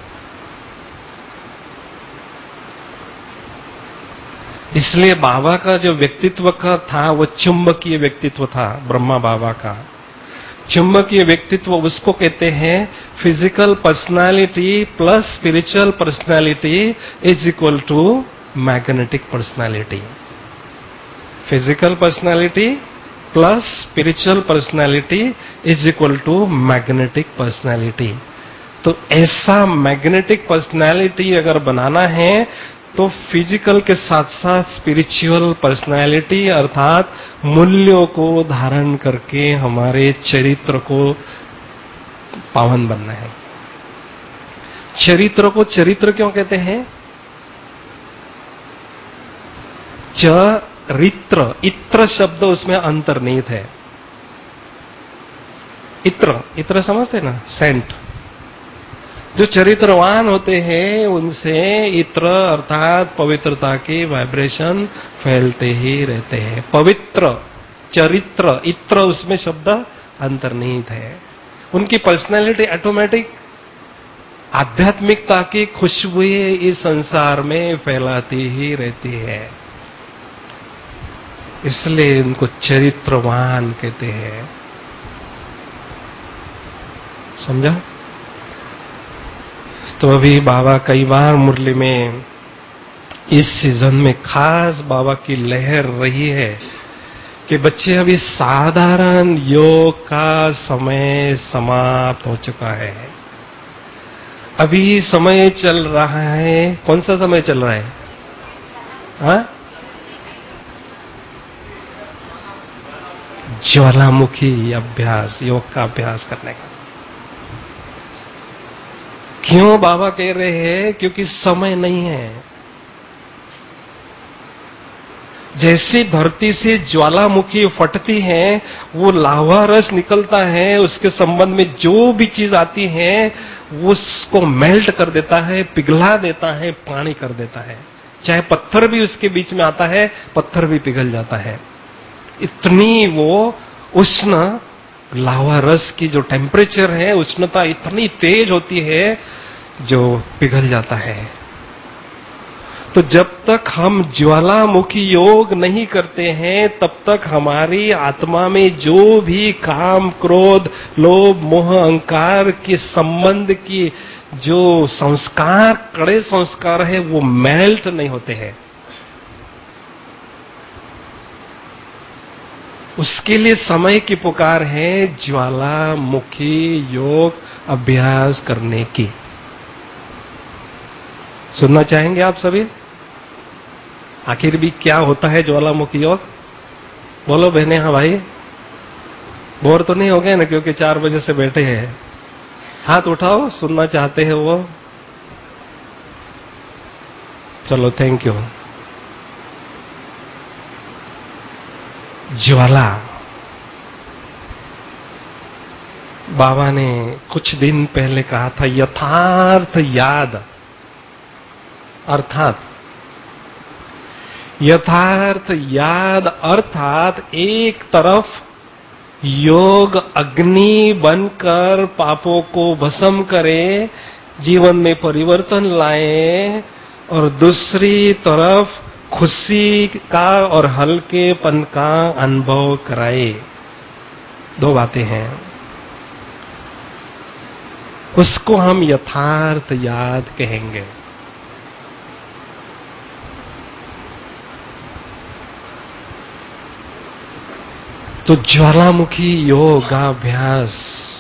इसलिए बाबा का जो व्यक्तित्व का था वो चुंबकीय व्यक्तित्व था, ब्रह्मा बाबा का चुंबकीय व्यक्तित्व उसको कहते हैं physical personality plus spiritual personality is equal to magnetic personality. Physical personality plus spiritual personality is equal to magnetic personality. तो ऐसा मैग्नेटिक पर्सनालिटी अगर बनाना है तो फिजिकल के साथ साथ स्पिरिचुअल पर्सनालिटी अर्थात मूल्यों को धारण करके हमारे चरित्र को पावन बनना है। चरित्र को चरित्र क्यों कहते हैं? चरित्र, इत्र शब्द उसमें अंतर्निहित है। इत्र, इत्र समझते ना, सेंट। जो चरित्रवान होते हैं उनसे इत्र अर्थात पवित्रता की वाइब्रेशन फैलते ही रहते हैं। पवित्र, चरित्र, इत्र उसमें शब्द अंतर्निहित है। उनकी पर्सनैलिटी ऑटोमेटिक आध्यात्मिकता की खुशबुएं इस संसार में फैलाती ही रहती है, इसलिए उनको चरित्रवान कहते हैं। समझा? तो अभी बाबा कई बार मुरली में इस सीजन में खास बाबा की लहर रही है कि बच्चे अभी साधारण योग का समय समाप्त हो चुका है। अभी समय चल रहा है, कौन सा समय चल रहा है? हाँ, ज्वालामुखी अभ्यास, योग का अभ्यास करने का। क्यों बाबा कह रहे हैं? क्योंकि समय नहीं है। जैसे धरती से ज्वालामुखी फटती है, वो लावा रस निकलता है, उसके संबंध में जो भी चीज आती है वो उसको मेल्ट कर देता है, पिघला देता है, पानी कर देता है। चाहे पत्थर भी उसके बीच में आता है, पत्थर भी पिघल जाता है। इतनी वो उष्ण लावा रस की जो टेम्परेचर है, उष्णता इतनी तेज होती है जो पिघल जाता है। तो जब तक हम ज्वालामुखी योग नहीं करते हैं, तब तक हमारी आत्मा में जो भी काम, क्रोध, लोभ, मोह, अहंकार के संबंध की जो संस्कार, कड़े संस्कार है, वो मेल्ट नहीं होते हैं। उसके लिए समय की पुकार है ज्वालामुखी योग अभ्यास करने की। सुनना चाहेंगे आप सभी? आखिर भी क्या होता है ज्वालामुखी योग? बोलो बहने। हाँ भाई, बोर तो नहीं हो गए ना, क्योंकि चार बजे से बैठे हैं? हाथ उठाओ, सुनना चाहते हैं वो। चलो, थैंक यू। ज्वाला, बाबा ने कुछ दिन पहले कहा था, यथार्थ याद, अर्थात यथार्थ याद अर्थात एक तरफ योग अग्नि बनकर पापों को भस्म करे, जीवन में परिवर्तन लाए, और दूसरी तरफ खुशी का और हल्केपन का अनुभव कराए। दो बातें हैं। उसको हम यथार्थ याद कहेंगे। तो ज्वालामुखी योगाभ्यास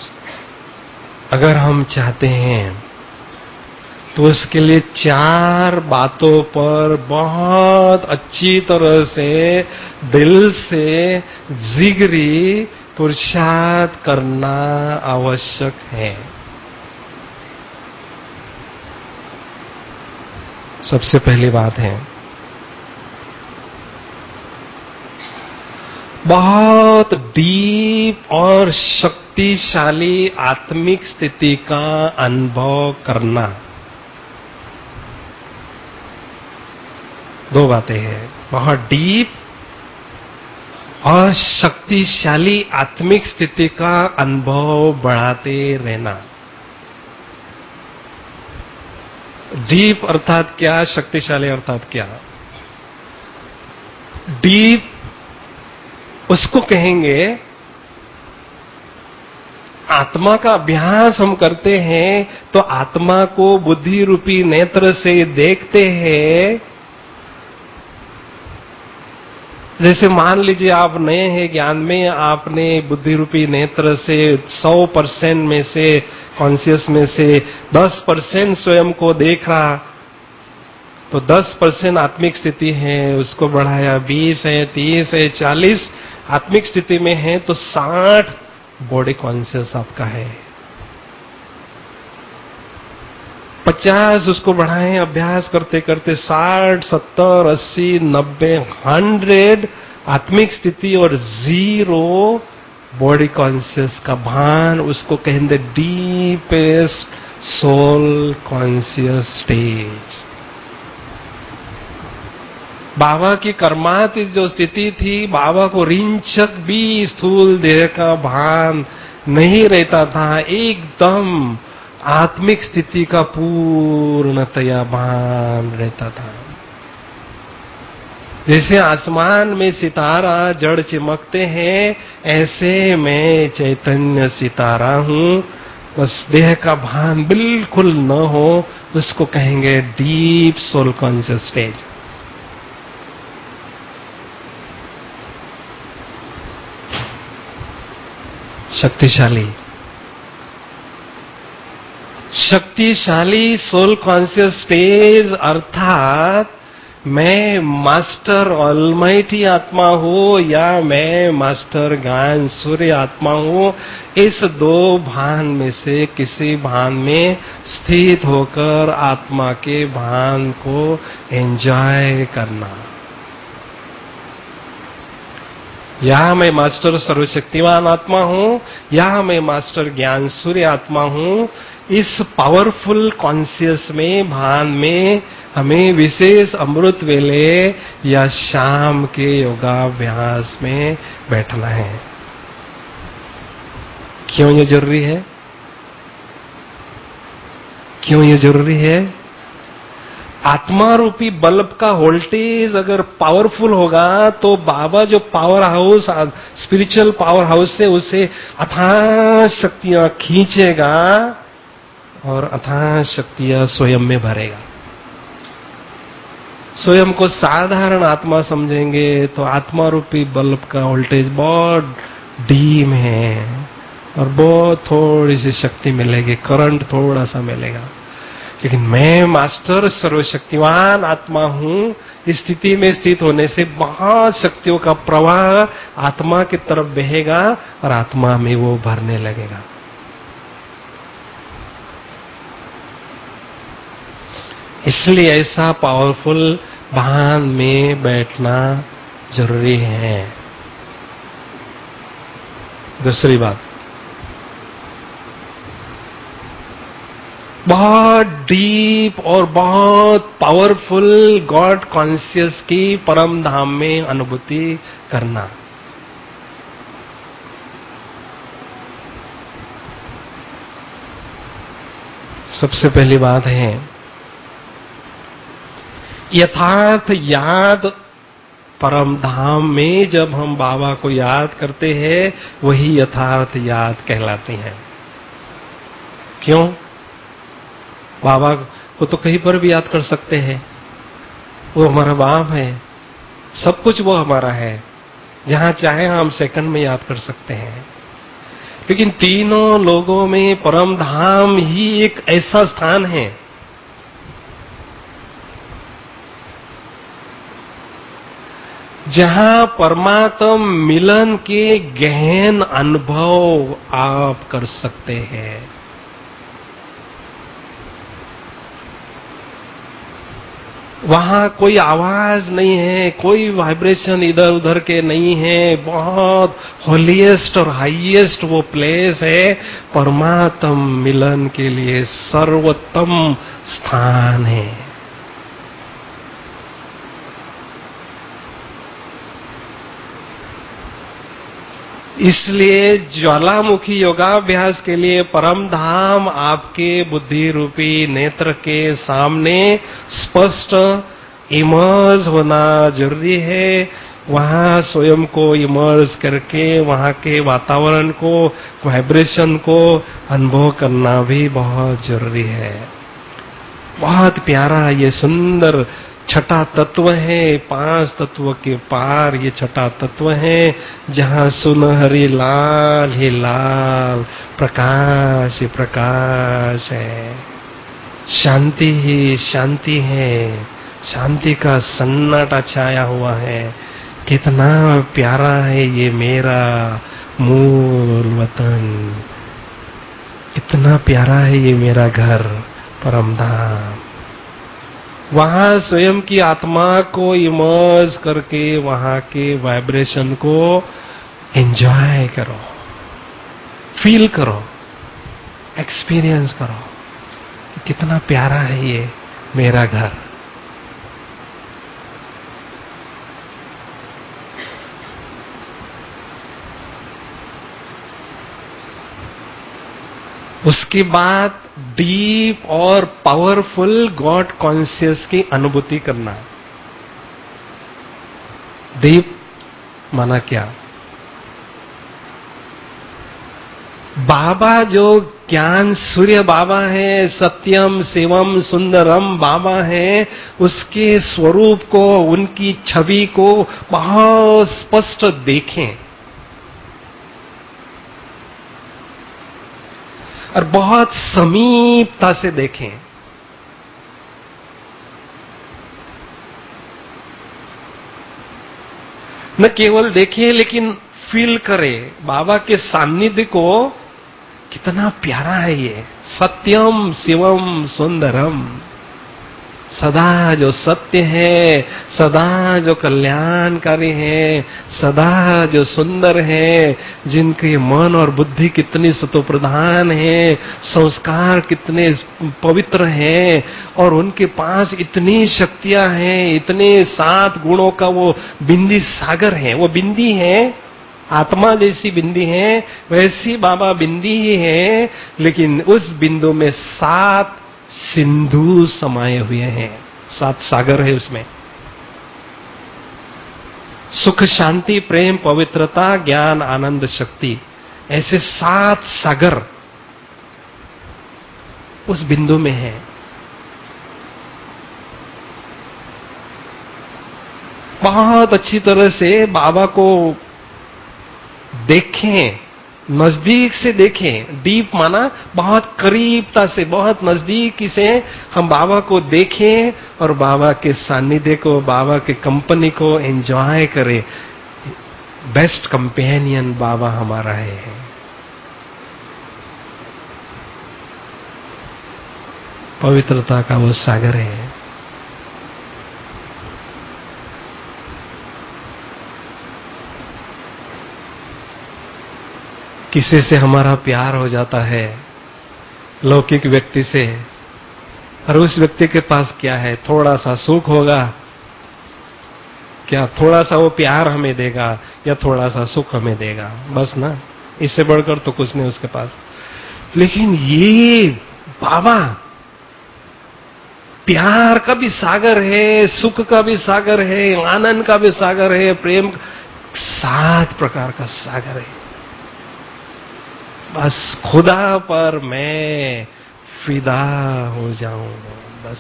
अगर हम चाहते हैं तो उसके लिए चार बातों पर बहुत अच्छी तरह से, दिल से, जिगरी पुरुषार्थ करना आवश्यक है। सबसे पहली बात है, बहुत डीप और शक्तिशाली आत्मिक स्थिति का अनुभव करना। दो बातें हैं, बहुत डीप और शक्तिशाली आत्मिक स्थिति का अनुभव बढ़ाते रहना। डीप अर्थात क्या, शक्तिशाली अर्थात क्या? डीप उसको कहेंगे, आत्मा का अभ्यास हम करते हैं तो आत्मा को बुद्धि रूपी नेत्र से देखते हैं। जैसे मान लीजिए आप नए हैं ज्ञान में, आपने बुद्धि रूपी नेत्र से सौ परसेंट में से, कॉन्शियस में से दस परसेंट स्वयं को देखा, तो दस परसेंट आत्मिक स्थिति है, उसको बढ़ाया बीस है, तीस है, चालीस आत्मिक स्थिति में है, तो साठ बॉडी कॉन्शियस आपका है। पचास उसको बढ़ाएं अभ्यास करते करते, साठ, सत्तर, अस्सी, नब्बे, हंड्रेड आत्मिक स्थिति, और जीरो बॉडी कॉन्शियस का भान, उसको कहेंगे डीपेस्ट सोल कॉन्शियस स्टेज। बाबा की कर्मातीत जो स्थिति थी, बाबा को रिंचक भी स्थूल देह का भान नहीं रहता था, एकदम आत्मिक स्थिति का पूर्णतया भान रहता था। जैसे आसमान में सितारा जड़ चिमकते हैं, ऐसे मैं चैतन्य सितारा हूं, बस देह का भान बिल्कुल न हो, उसको कहेंगे डीप सोल कॉन्शियस स्टेज। शक्तिशाली शक्तिशाली सोल कॉन्शियस स्टेज अर्थात मैं मास्टर ऑलमाइटी आत्मा हूं या मैं मास्टर ज्ञान सूर्य आत्मा हूं, इस दो भान में से किसी भान में स्थित होकर आत्मा के भान को एंजॉय करना। या मैं मास्टर सर्वशक्तिवान आत्मा हूं, या मैं मास्टर ज्ञान सूर्य आत्मा हूं, इस पावरफुल कॉन्शियस में, भान में हमें विशेष अमृत वेले या शाम के योगाभ्यास में बैठना है। क्यों ये जरूरी है? क्यों ये जरूरी है? आत्मा रूपी बल्ब का वोल्टेज अगर पावरफुल होगा तो बाबा जो power house, spiritual power house से उसे अथाह शक्तियां खींचेगा और अथाह शक्तियां स्वयं में भरेगा। स्वयं को साधारण आत्मा समझेंगे तो आत्मा रूपी बल्ब का वोल्टेज बहुत डीम है और बहुत थोड़ी सी शक्ति मिलेगी, करंट थोड़ा सा मिलेगा। लेकिन मैं मास्टर सर्वशक्तिवान आत्मा हूं, इस स्थिति में स्थित होने से बहुत शक्तियों का प्रवाह आत्मा की तरफ बहेगा और आत्मा में वो भरने लगेगा। इसलिए ऐसा पावरफुल भान में बैठना जरूरी है। दूसरी बात, बहुत डीप और बहुत पावरफुल गॉड कॉन्शियस की परम धाम में अनुभूति करना। सबसे पहली बात है यथार्थ याद। परम धाम में जब हम बाबा को याद करते हैं वही यथार्थ याद कहलाती है। क्यों? बाबा को तो कहीं पर भी याद कर सकते हैं, वो हमारा बाप है, सब कुछ वो हमारा है, जहां चाहे हम सेकंड में याद कर सकते हैं। लेकिन तीनों लोगों में परम धाम ही एक ऐसा स्थान है जहां परमात्म मिलन के गहन अनुभव आप कर सकते हैं। वहां कोई आवाज नहीं है, कोई वाइब्रेशन इधर उधर के नहीं है, बहुत होलीएस्ट और हाईएस्ट वो प्लेस है, परमात्म मिलन के लिए सर्वोत्तम स्थान है। इसलिए ज्वालामुखी योगाभ्यास के लिए परम धाम आपके बुद्धि रूपी नेत्र के सामने स्पष्ट इमर्ज होना जरूरी है। वहां स्वयं को इमर्ज करके वहां के वातावरण को, वाइब्रेशन को अनुभव करना भी बहुत जरूरी है। बहुत प्यारा ये सुंदर छठा तत्व है, पांच तत्व के पार ये छठा तत्व है, जहां सुनहरी लाल ही लाल, प्रकाश ही प्रकाश है, शांति ही शांति है, शांति का सन्नाटा छाया हुआ है। कितना प्यारा है ये मेरा मूल वतन, कितना प्यारा है ये मेरा घर परम धाम। वहां स्वयं की आत्मा को इमर्ज करके वहां के वाइब्रेशन को एंजॉय करो, फील करो, एक्सपीरियंस करो कि कितना प्यारा है ये मेरा घर। उसके बाद डीप और पावरफुल गॉड कॉन्शियस की अनुभूति करना। डीप माना क्या? बाबा जो ज्ञान सूर्य बाबा है, सत्यम शिवम सुंदरम बाबा है, उसके स्वरूप को, उनकी छवि को बहुत स्पष्ट देखें और बहुत समीपता से देखें। न केवल देखें लेकिन फील करें बाबा के सानिध्य को। कितना प्यारा है ये सत्यम शिवम सुंदरम। सदा जो सत्य है, सदा जो कल्याणकारी है, सदा जो सुंदर है, जिनके मन और बुद्धि कितनी सतोप्रधान है, संस्कार कितने पवित्र हैं, और उनके पास इतनी शक्तियां हैं, इतने सात गुणों का वो बिंदी सागर है, वो बिंदी है, आत्मा जैसी बिंदी है, वैसी बाबा बिंदी ही है, लेकिन उस बिंदु में सात सिंधु समाये हुए हैं, सात सागर है उसमें। सुख, शांति, प्रेम, पवित्रता, ज्ञान, आनंद, शक्ति, ऐसे सात सागर उस बिंदु में है। बहुत अच्छी तरह से बाबा को देखें, नजदीक से देखें, डीप माना बहुत करीबता से, बहुत नजदीकी से हम बाबा को देखें और बाबा के सानिध्य को, बाबा के कंपनी को एंजॉय करें। बेस्ट कंपेनियन बाबा हमारा है। पवित्रता का वो सागर है। किसी से हमारा प्यार हो जाता है, लौकिक व्यक्ति से, और उस व्यक्ति के पास क्या है, थोड़ा सा सुख होगा, क्या थोड़ा सा वो प्यार हमें देगा या थोड़ा सा सुख हमें देगा, बस ना, इससे बढ़कर तो कुछ नहीं उसके पास। लेकिन ये बाबा प्यार का भी सागर है, सुख का भी सागर है, आनंद का भी सागर है, प्रेम, सात प्रकार का सागर है। बस खुदा पर मैं फिदा हो जाऊं, बस।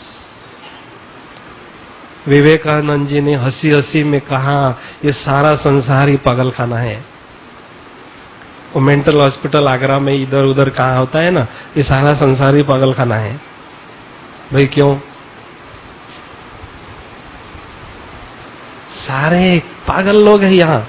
विवेकानंद जी ने हंसी हंसी में कहा, ये सारा संसार ही पागल खाना है। वो मेंटल हॉस्पिटल आगरा में इधर उधर कहाँ होता है ना, ये सारा संसार ही पागल खाना है। भाई क्यों? सारे पागल लोग हैं यहां।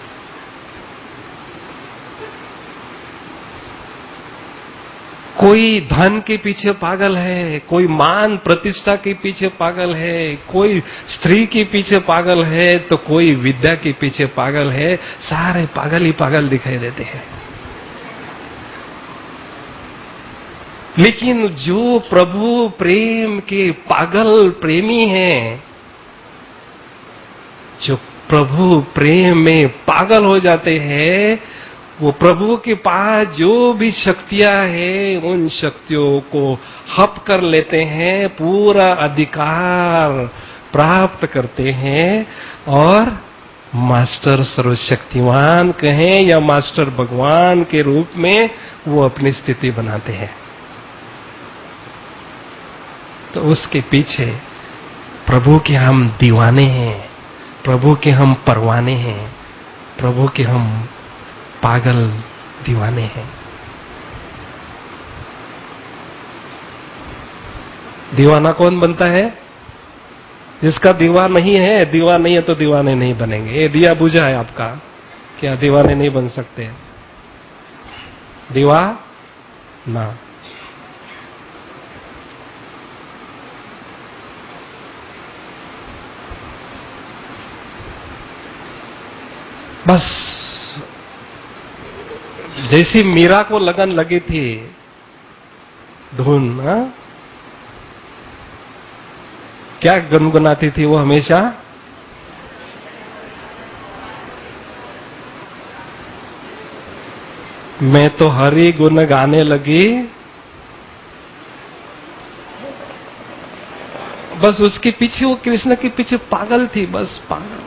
कोई धन के पीछे पागल है, कोई मान प्रतिष्ठा के पीछे पागल है, कोई स्त्री के पीछे पागल है, तो कोई विद्या के पीछे पागल है। सारे पागल ही पागल दिखाई देते हैं। लेकिन जो प्रभु प्रेम के पागल प्रेमी हैं, जो प्रभु प्रेम में पागल हो जाते हैं, वो प्रभु के पास जो भी शक्तियां हैं, उन शक्तियों को हप कर लेते हैं, पूरा अधिकार प्राप्त करते हैं, और मास्टर सर्वशक्तिवान कहें या मास्टर भगवान के रूप में वो अपनी स्थिति बनाते हैं। तो उसके पीछे प्रभु के हम दीवाने हैं, प्रभु के हम परवाने हैं, प्रभु के हम पागल दीवाने हैं। दीवाना कौन बनता है? जिसका दीवा नहीं है, दीवा नहीं है तो दीवाने नहीं बनेंगे। ये दिया बुझा है आपका, क्या दीवाने नहीं बन सकते? दीवा ना। बस जैसी मीरा को लगन लगी थी धुन, हा? क्या गुनगुनाती थी वो हमेशा? मैं तो हरि गुण गाने लगी। बस उसके पीछे, वो कृष्ण के पीछे पागल थी, बस पागल।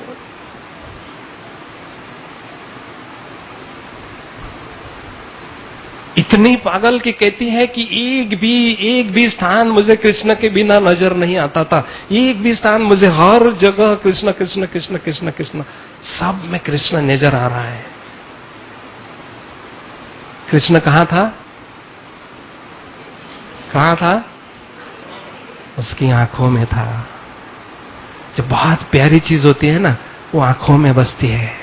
इतनी पागल की कहती है कि एक भी एक भी स्थान मुझे कृष्ण के बिना नजर नहीं आता था। एक भी स्थान मुझे, हर जगह कृष्ण कृष्ण कृष्ण कृष्ण कृष्ण, सब में कृष्ण नजर आ रहा है। कृष्ण कहां था? कहां था? उसकी आंखों में था। जो बहुत प्यारी चीज होती है ना, वो आंखों में बसती है।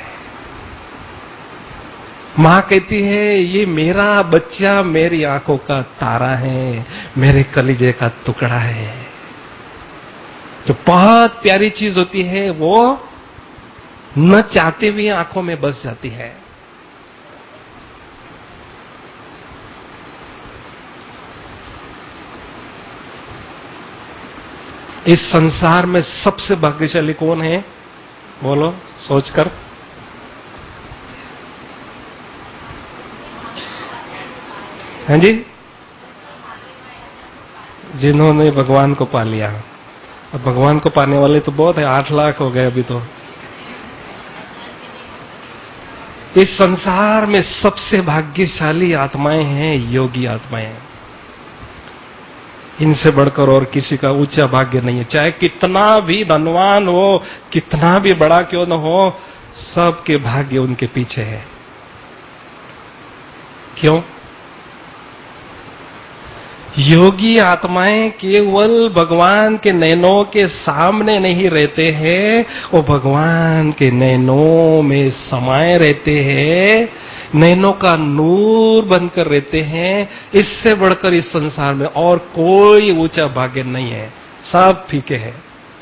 मां कहती है, ये मेरा बच्चा मेरी आंखों का तारा है, मेरे कलीजे का टुकड़ा है। जो बहुत प्यारी चीज होती है वो न चाहते हुए आंखों में बस जाती है। इस संसार में सबसे भाग्यशाली कौन है? बोलो सोचकर। हैं जी? जिन्होंने भगवान को पा लिया। अब भगवान को पाने वाले तो बहुत है, आठ लाख हो गए अभी तो। इस संसार में सबसे भाग्यशाली आत्माएं हैं योगी आत्माएं। इनसे बढ़कर और किसी का ऊंचा भाग्य नहीं है। चाहे कितना भी धनवान हो, कितना भी बड़ा क्यों न हो, सबके भाग्य उनके पीछे है। क्यों? योगी आत्माएं केवल भगवान के नैनों के सामने नहीं रहते हैं, वो भगवान के नैनों में समाये रहते हैं, नैनों का नूर बनकर रहते हैं। इससे बढ़कर इस संसार में और कोई ऊंचा भाग्य नहीं है, सब फीके हैं।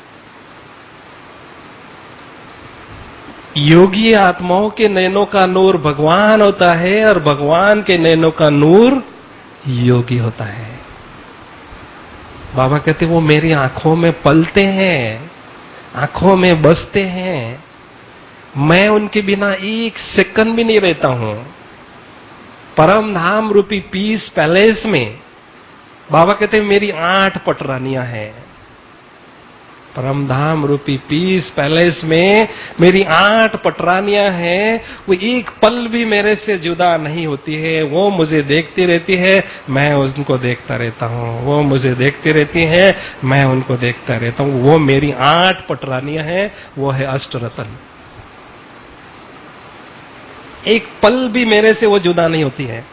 योगी आत्माओं के नैनों का नूर भगवान होता है और भगवान के नैनों का नूर योगी होता है। बाबा कहते वो मेरी आंखों में पलते हैं, आंखों में बसते हैं, मैं उनके बिना एक सेकंड भी नहीं रहता हूं। परम धाम रूपी पीस पैलेस में बाबा कहते मेरी आठ पटरानियां हैं। परम धाम रूपी पीस पैलेस में मेरी आठ पटरानियां हैं, वो एक पल भी मेरे से जुदा नहीं होती है। वो मुझे देखती रहती है, मैं उनको देखता रहता हूं। वो मुझे देखती रहती है, मैं उनको देखता रहता हूं। वो मेरी आठ पटरानियां हैं, वो है अष्टरत्न। एक पल भी मेरे से वो जुदा नहीं होती है।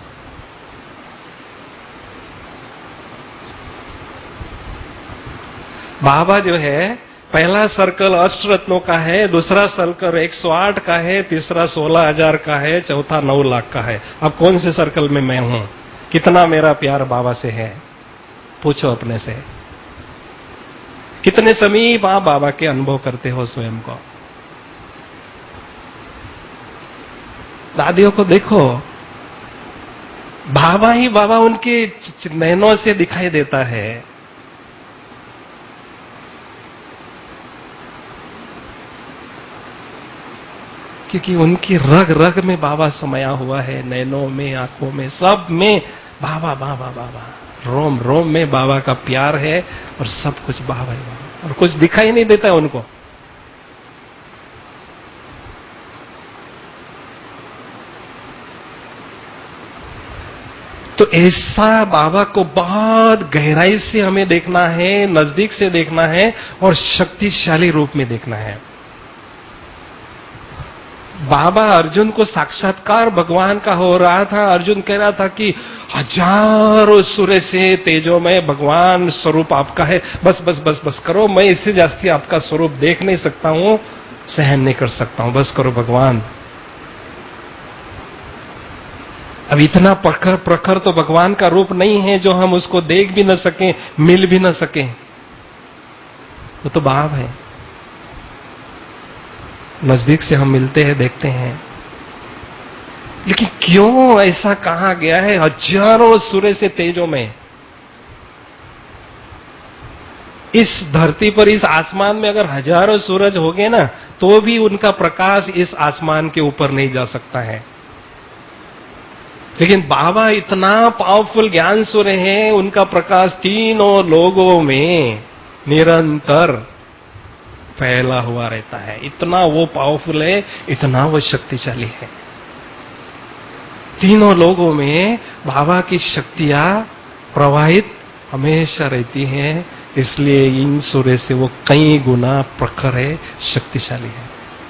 बाबा जो है पहला सर्कल अष्टरत्नों का है, दूसरा सर्कल एक सौ आठ का है, तीसरा सोलह हजार का है, चौथा नौ लाख का है। अब कौन से सर्कल में मैं हूं? कितना मेरा प्यार बाबा से है? पूछो अपने से। कितने समीप आप बाबा के अनुभव करते हो स्वयं को? दादियों को देखो, बाबा ही बाबा उनके नैनों से दिखाई देता है। क्योंकि उनकी रग रग में बाबा समाया हुआ है, नैनों में, आंखों में, सब में बाबा बाबा बाबा। रोम रोम में बाबा का प्यार है और सब कुछ बाबा ही बाबा, और कुछ दिखाई नहीं देता है उनको। तो ऐसा बाबा को बहुत गहराई से हमें देखना है, नजदीक से देखना है और शक्तिशाली रूप में देखना है। बाबा अर्जुन को साक्षात्कार भगवान का हो रहा था। अर्जुन कह रहा था कि हजारों सूर्य से तेजो में भगवान स्वरूप आपका है, बस बस बस बस करो, मैं इससे जास्ती आपका स्वरूप देख नहीं सकता हूं, सहन नहीं कर सकता हूं, बस करो भगवान। अब इतना प्रखर प्रखर तो भगवान का रूप नहीं है जो हम उसको देख भी न सकें, मिल भी न सकें। वो तो भाव है। नजदीक से हम मिलते हैं, देखते हैं, लेकिन क्यों ऐसा कहा गया है हजारों सूर्य से तेजों में? इस धरती पर, इस आसमान में अगर हजारों सूरज हो गए ना, तो भी उनका प्रकाश इस आसमान के ऊपर नहीं जा सकता है। लेकिन बाबा इतना पावरफुल ज्ञान सूर्य हैं, उनका प्रकाश तीनों लोगों में निरंतर फैला हुआ रहता है। इतना वो पावरफुल है, इतना वो शक्तिशाली है। तीनों लोगों में बाबा की शक्तियां प्रवाहित हमेशा रहती हैं, इसलिए इन सूर्य से वो कई गुना प्रखर है, शक्तिशाली है।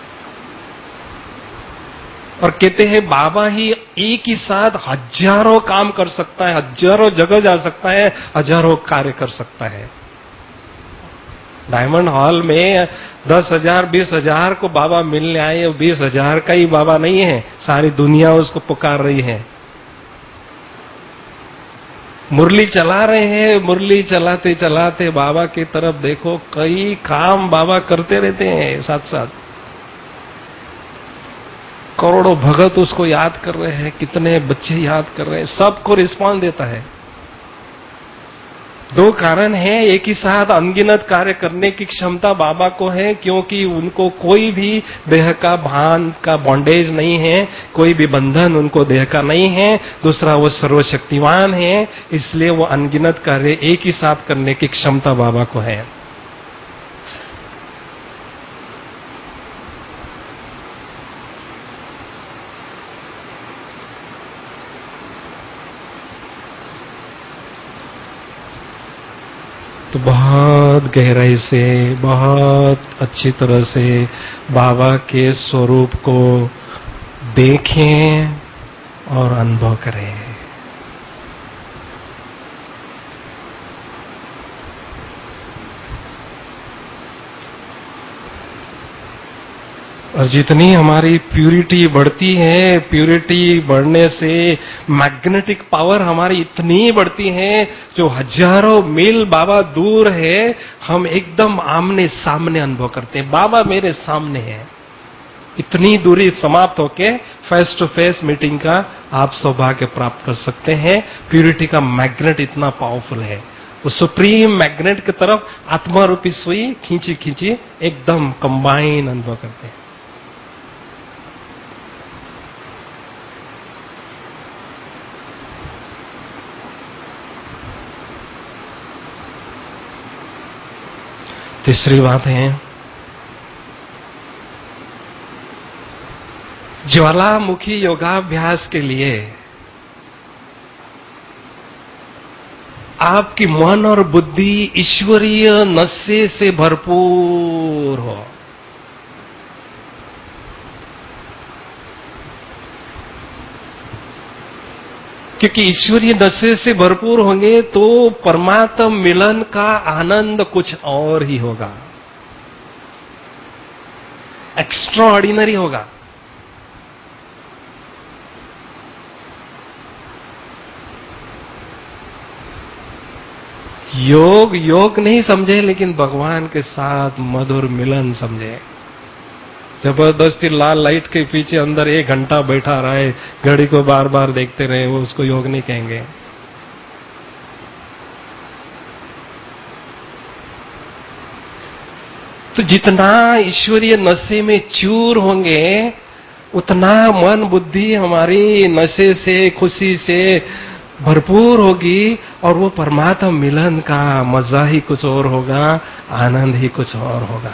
और कहते हैं बाबा ही एक ही साथ हजारों काम कर सकता है, हजारों जगह जा सकता है, हजारों कार्य कर सकता है। डायमंड हॉल में दस हजार बीस हजार को बाबा मिलने आए, बीस हजार का ही बाबा नहीं है, सारी दुनिया उसको पुकार रही है। मुरली चला रहे हैं, मुरली चलाते चलाते बाबा की तरफ देखो, कई काम बाबा करते रहते हैं साथ साथ। करोड़ों भगत उसको याद कर रहे हैं, कितने बच्चे याद कर रहे हैं, सबको रिस्पॉन्स देता है। दो कारण है, एक ही साथ अनगिनत कार्य करने की क्षमता बाबा को है, क्योंकि उनको कोई भी देह का भान का बॉन्डेज नहीं है, कोई भी बंधन उनको देह का नहीं है। दूसरा, वो सर्वशक्तिवान है, इसलिए वो अनगिनत कार्य एक ही साथ करने की क्षमता बाबा को है। तो बहुत गहराई से, बहुत अच्छी तरह से बाबा के स्वरूप को देखें और अनुभव करें। और जितनी हमारी प्यूरिटी बढ़ती है, प्यूरिटी बढ़ने से मैग्नेटिक पावर हमारी इतनी बढ़ती है, जो हजारों मील बाबा दूर है, हम एकदम आमने सामने अनुभव करते हैं, बाबा मेरे सामने है। इतनी दूरी समाप्त होके फेस टू फेस मीटिंग का आप सौभाग्य प्राप्त कर सकते हैं। प्यूरिटी का मैग्नेट इतना पावरफुल है, वो सुप्रीम मैग्नेट की तरफ आत्मा रूपी सुई खींची खींची एकदम कंबाइन अनुभव करते हैं। तीसरी बात है, ज्वालामुखी योगाभ्यास के लिए आपकी मन और बुद्धि ईश्वरीय नशे से भरपूर हो। क्योंकि ईश्वरीय नशे से भरपूर होंगे तो परमात्मा मिलन का आनंद कुछ और ही होगा, एक्स्ट्रा ऑर्डिनरी होगा। योग योग नहीं समझे, लेकिन भगवान के साथ मधुर मिलन समझे। जबरदस्ती लाल लाइट के पीछे अंदर एक घंटा बैठा रहे, घड़ी को बार बार देखते रहे, वो उसको योग नहीं कहेंगे। तो जितना ईश्वरीय नशे में चूर होंगे, उतना मन बुद्धि हमारी नशे से, खुशी से भरपूर होगी, और वो परमात्मा मिलन का मजा ही कुछ और होगा, आनंद ही कुछ और होगा।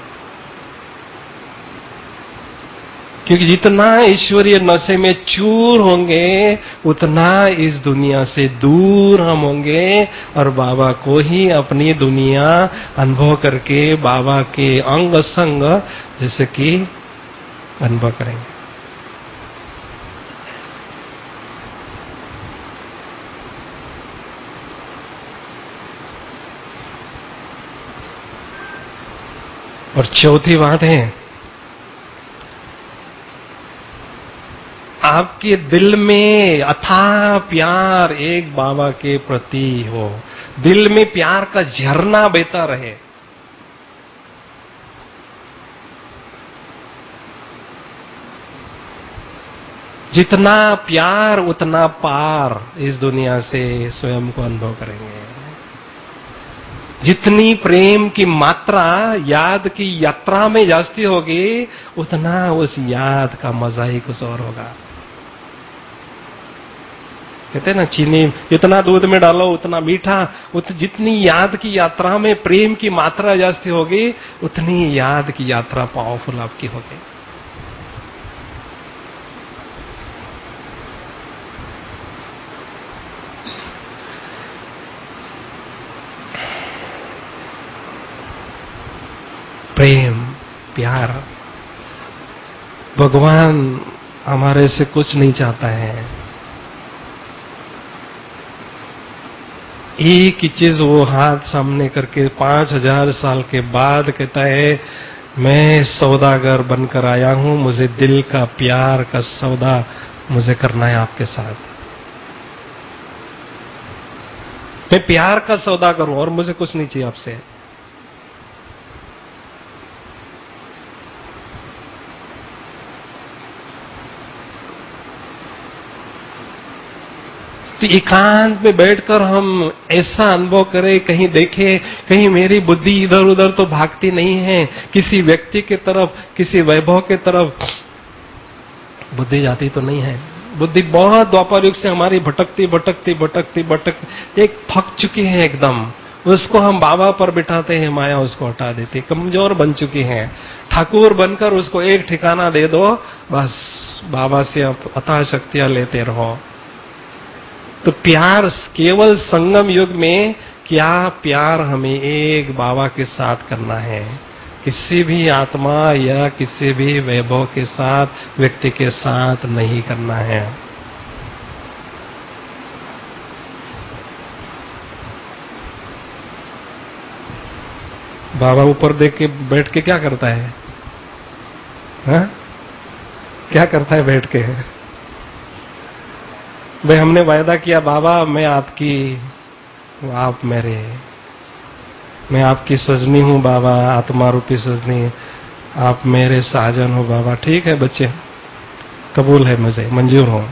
क्योंकि जितना ईश्वरीय नशे में चूर होंगे, उतना इस दुनिया से दूर हम होंगे, और बाबा को ही अपनी दुनिया अनुभव करके बाबा के अंग संग जैसे कि अनुभव करेंगे। और चौथी बात है, आपके दिल में अथाह प्यार एक बाबा के प्रति हो, दिल में प्यार का झरना बहता रहे। जितना प्यार उतना पार इस दुनिया से स्वयं को अनुभव करेंगे। जितनी प्रेम की मात्रा याद की यात्रा में जास्ती होगी, उतना उस याद का मजा ही कुछ और होगा। कहते हैं ना, चीनी जितना दूध में डालो उतना मीठा। उत, जितनी याद की यात्रा में प्रेम की मात्रा जास्ती होगी, उतनी याद की यात्रा पावरफुल आपकी होगी। प्रेम, प्यार, भगवान हमारे से कुछ नहीं चाहता है। एक ही चीज वो हाथ सामने करके पांच हजार साल के बाद कहता है, मैं सौदागर बनकर आया हूं, मुझे दिल का प्यार का सौदा मुझे करना है आपके साथ। मैं प्यार का सौदा करूं और मुझे कुछ नहीं चाहिए आपसे। तो एकांत में बैठकर हम ऐसा अनुभव करें, कहीं देखें, कहीं मेरी बुद्धि इधर उधर तो भागती नहीं है, किसी व्यक्ति की तरफ, किसी वैभव की तरफ बुद्धि जाती तो नहीं है। बुद्धि बहुत द्वापर युग से हमारी भटकती भटकती भटकती भटकती एक थक चुकी है एकदम। उसको हम बाबा पर बिठाते हैं, माया उसको हटा देती, कमजोर बन चुकी है। ठाकुर बनकर उसको एक ठिकाना दे दो, बस बाबा से आप अथाह शक्तियां लेते रहो। तो प्यार केवल संगम युग में क्या प्यार हमें एक बाबा के साथ करना है, किसी भी आत्मा या किसी भी वैभव के साथ, व्यक्ति के साथ नहीं करना है। बाबा ऊपर देख के बैठ के क्या करता है? हा? क्या करता है बैठ के? भाई हमने वायदा किया, बाबा मैं आपकी, आप मेरे, मैं आपकी सजनी हूं बाबा, आत्मा रूपी सजनी, आप मेरे साजन हो बाबा। ठीक है बच्चे, कबूल है, मुझे मंजूर हो।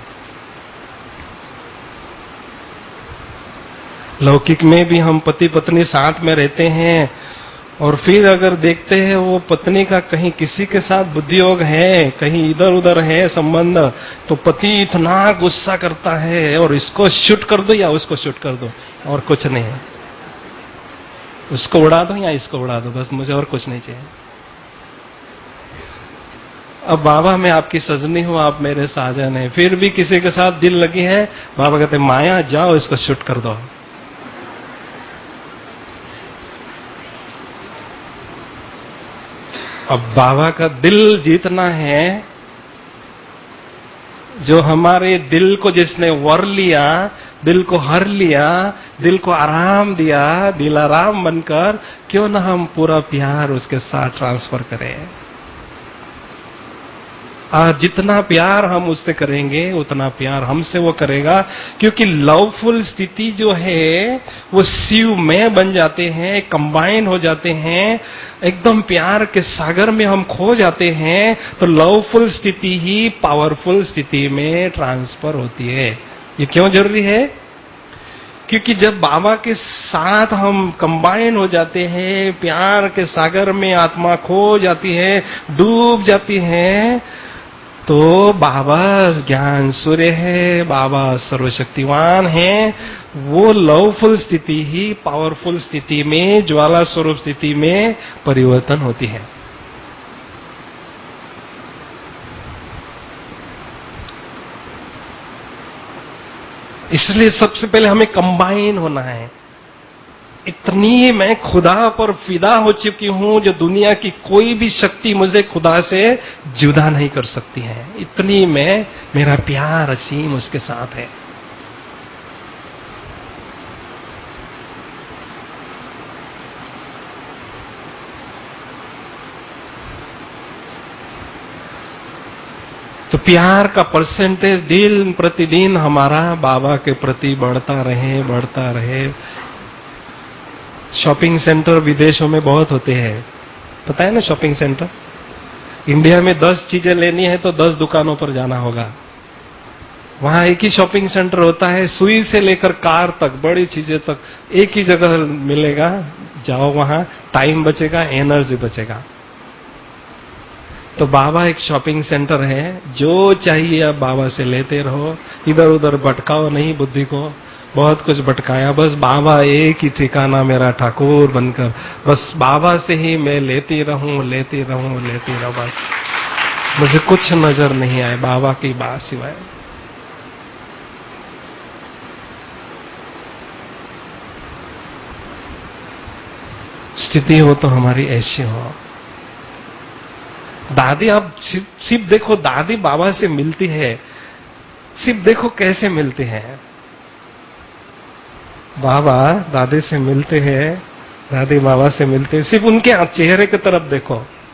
लौकिक में भी हम पति पत्नी साथ में रहते हैं, और फिर अगर देखते हैं वो पत्नी का कहीं किसी के साथ बुद्धियोग है, कहीं इधर उधर है संबंध, तो पति इतना गुस्सा करता है, और इसको शूट कर दो या उसको शूट कर दो, और कुछ नहीं है। उसको उड़ा दो या इसको उड़ा दो, बस मुझे और कुछ नहीं चाहिए। अब बाबा मैं आपकी सजनी हूं, आप मेरे साजन हैं, फिर भी किसी के साथ दिल लगी है, बाबा कहते माया जाओ इसको शूट कर दो। अब बाबा का दिल जीतना है, जो हमारे दिल को जिसने वर लिया, दिल को हर लिया, दिल को आराम दिया, दिल आराम बनकर क्यों ना हम पूरा प्यार उसके साथ ट्रांसफर करें। और जितना प्यार हम उससे करेंगे उतना प्यार हमसे वो करेगा, क्योंकि लवफुल स्थिति जो है वो शिव में बन जाते हैं, कंबाइन हो जाते हैं, एकदम प्यार के सागर में हम खो जाते हैं। तो लवफुल स्थिति ही पावरफुल स्थिति में ट्रांसफर होती है। ये क्यों जरूरी है? क्योंकि जब बाबा के साथ हम कंबाइन हो जाते हैं, प्यार के सागर में आत्मा खो जाती है, डूब जाती है, तो बाबा ज्ञान सूर्य है, बाबा सर्वशक्तिवान है। वो लवफुल स्थिति ही पावरफुल स्थिति में, ज्वाला स्वरूप स्थिति में परिवर्तन होती है। इसलिए सबसे पहले हमें कंबाइन होना है। इतनी मैं खुदा पर फिदा हो चुकी हूं, जो दुनिया की कोई भी शक्ति मुझे खुदा से जुदा नहीं कर सकती है। इतनी मैं, मेरा प्यार असीम उसके साथ है। तो प्यार का परसेंटेज दिन प्रतिदिन हमारा बाबा के प्रति बढ़ता रहे, बढ़ता रहे। शॉपिंग सेंटर विदेशों में बहुत होते हैं, पता है ना? शॉपिंग सेंटर इंडिया में दस चीजें लेनी है तो दस दुकानों पर जाना होगा। वहां एक ही शॉपिंग सेंटर होता है, सुई से लेकर कार तक, बड़ी चीजें तक एक ही जगह मिलेगा। जाओ वहां, टाइम बचेगा, एनर्जी बचेगा। तो बाबा एक शॉपिंग सेंटर है, जो चाहिए आप बाबा से लेते रहो, इधर उधर भटकाओ नहीं बुद्धि को। बहुत कुछ भटकाया, बस बाबा एक ही ठिकाना मेरा ठाकुर बनकर, बस बाबा से ही मैं लेती रहूं, लेती रहूं, लेती रहूं, बस मुझे कुछ नजर नहीं आए बाबा की बात सिवाय। स्थिति हो तो हमारी ऐसी हो। दादी, आप सिर्फ देखो, दादी बाबा से मिलती है, सिर्फ देखो कैसे मिलते हैं। बाबा दादी से मिलते हैं, दादी बाबा से मिलते हैं, सिर्फ उनके चेहरे की तरफ देखो,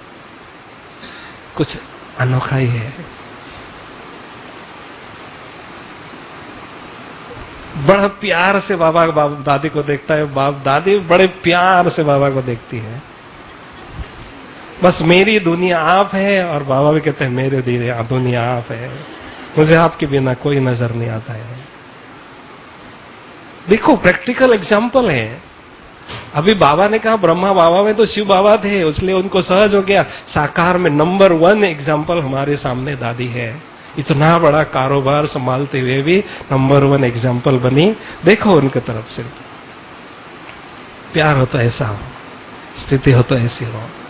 कुछ अनोखा ही है। बड़ा प्यार से बाबा बाप दादी को देखता है, बाप दादी बड़े प्यार से बाबा को देखती है। बस मेरी दुनिया आप है, और बाबा भी कहते हैं मेरी दुनिया आप है, मुझे आपके बिना कोई नजर नहीं आता है। देखो प्रैक्टिकल एग्जाम्पल है। अभी बाबा ने कहा ब्रह्मा बाबा में तो शिव बाबा थे, इसलिए उनको सहज हो गया। साकार में नंबर वन एग्जाम्पल हमारे सामने दादी है। इतना बड़ा कारोबार संभालते हुए भी नंबर वन एग्जाम्पल बनी। देखो उनके तरफ से प्यार हो तो ऐसा हो, स्थिति हो तो ऐसी हो।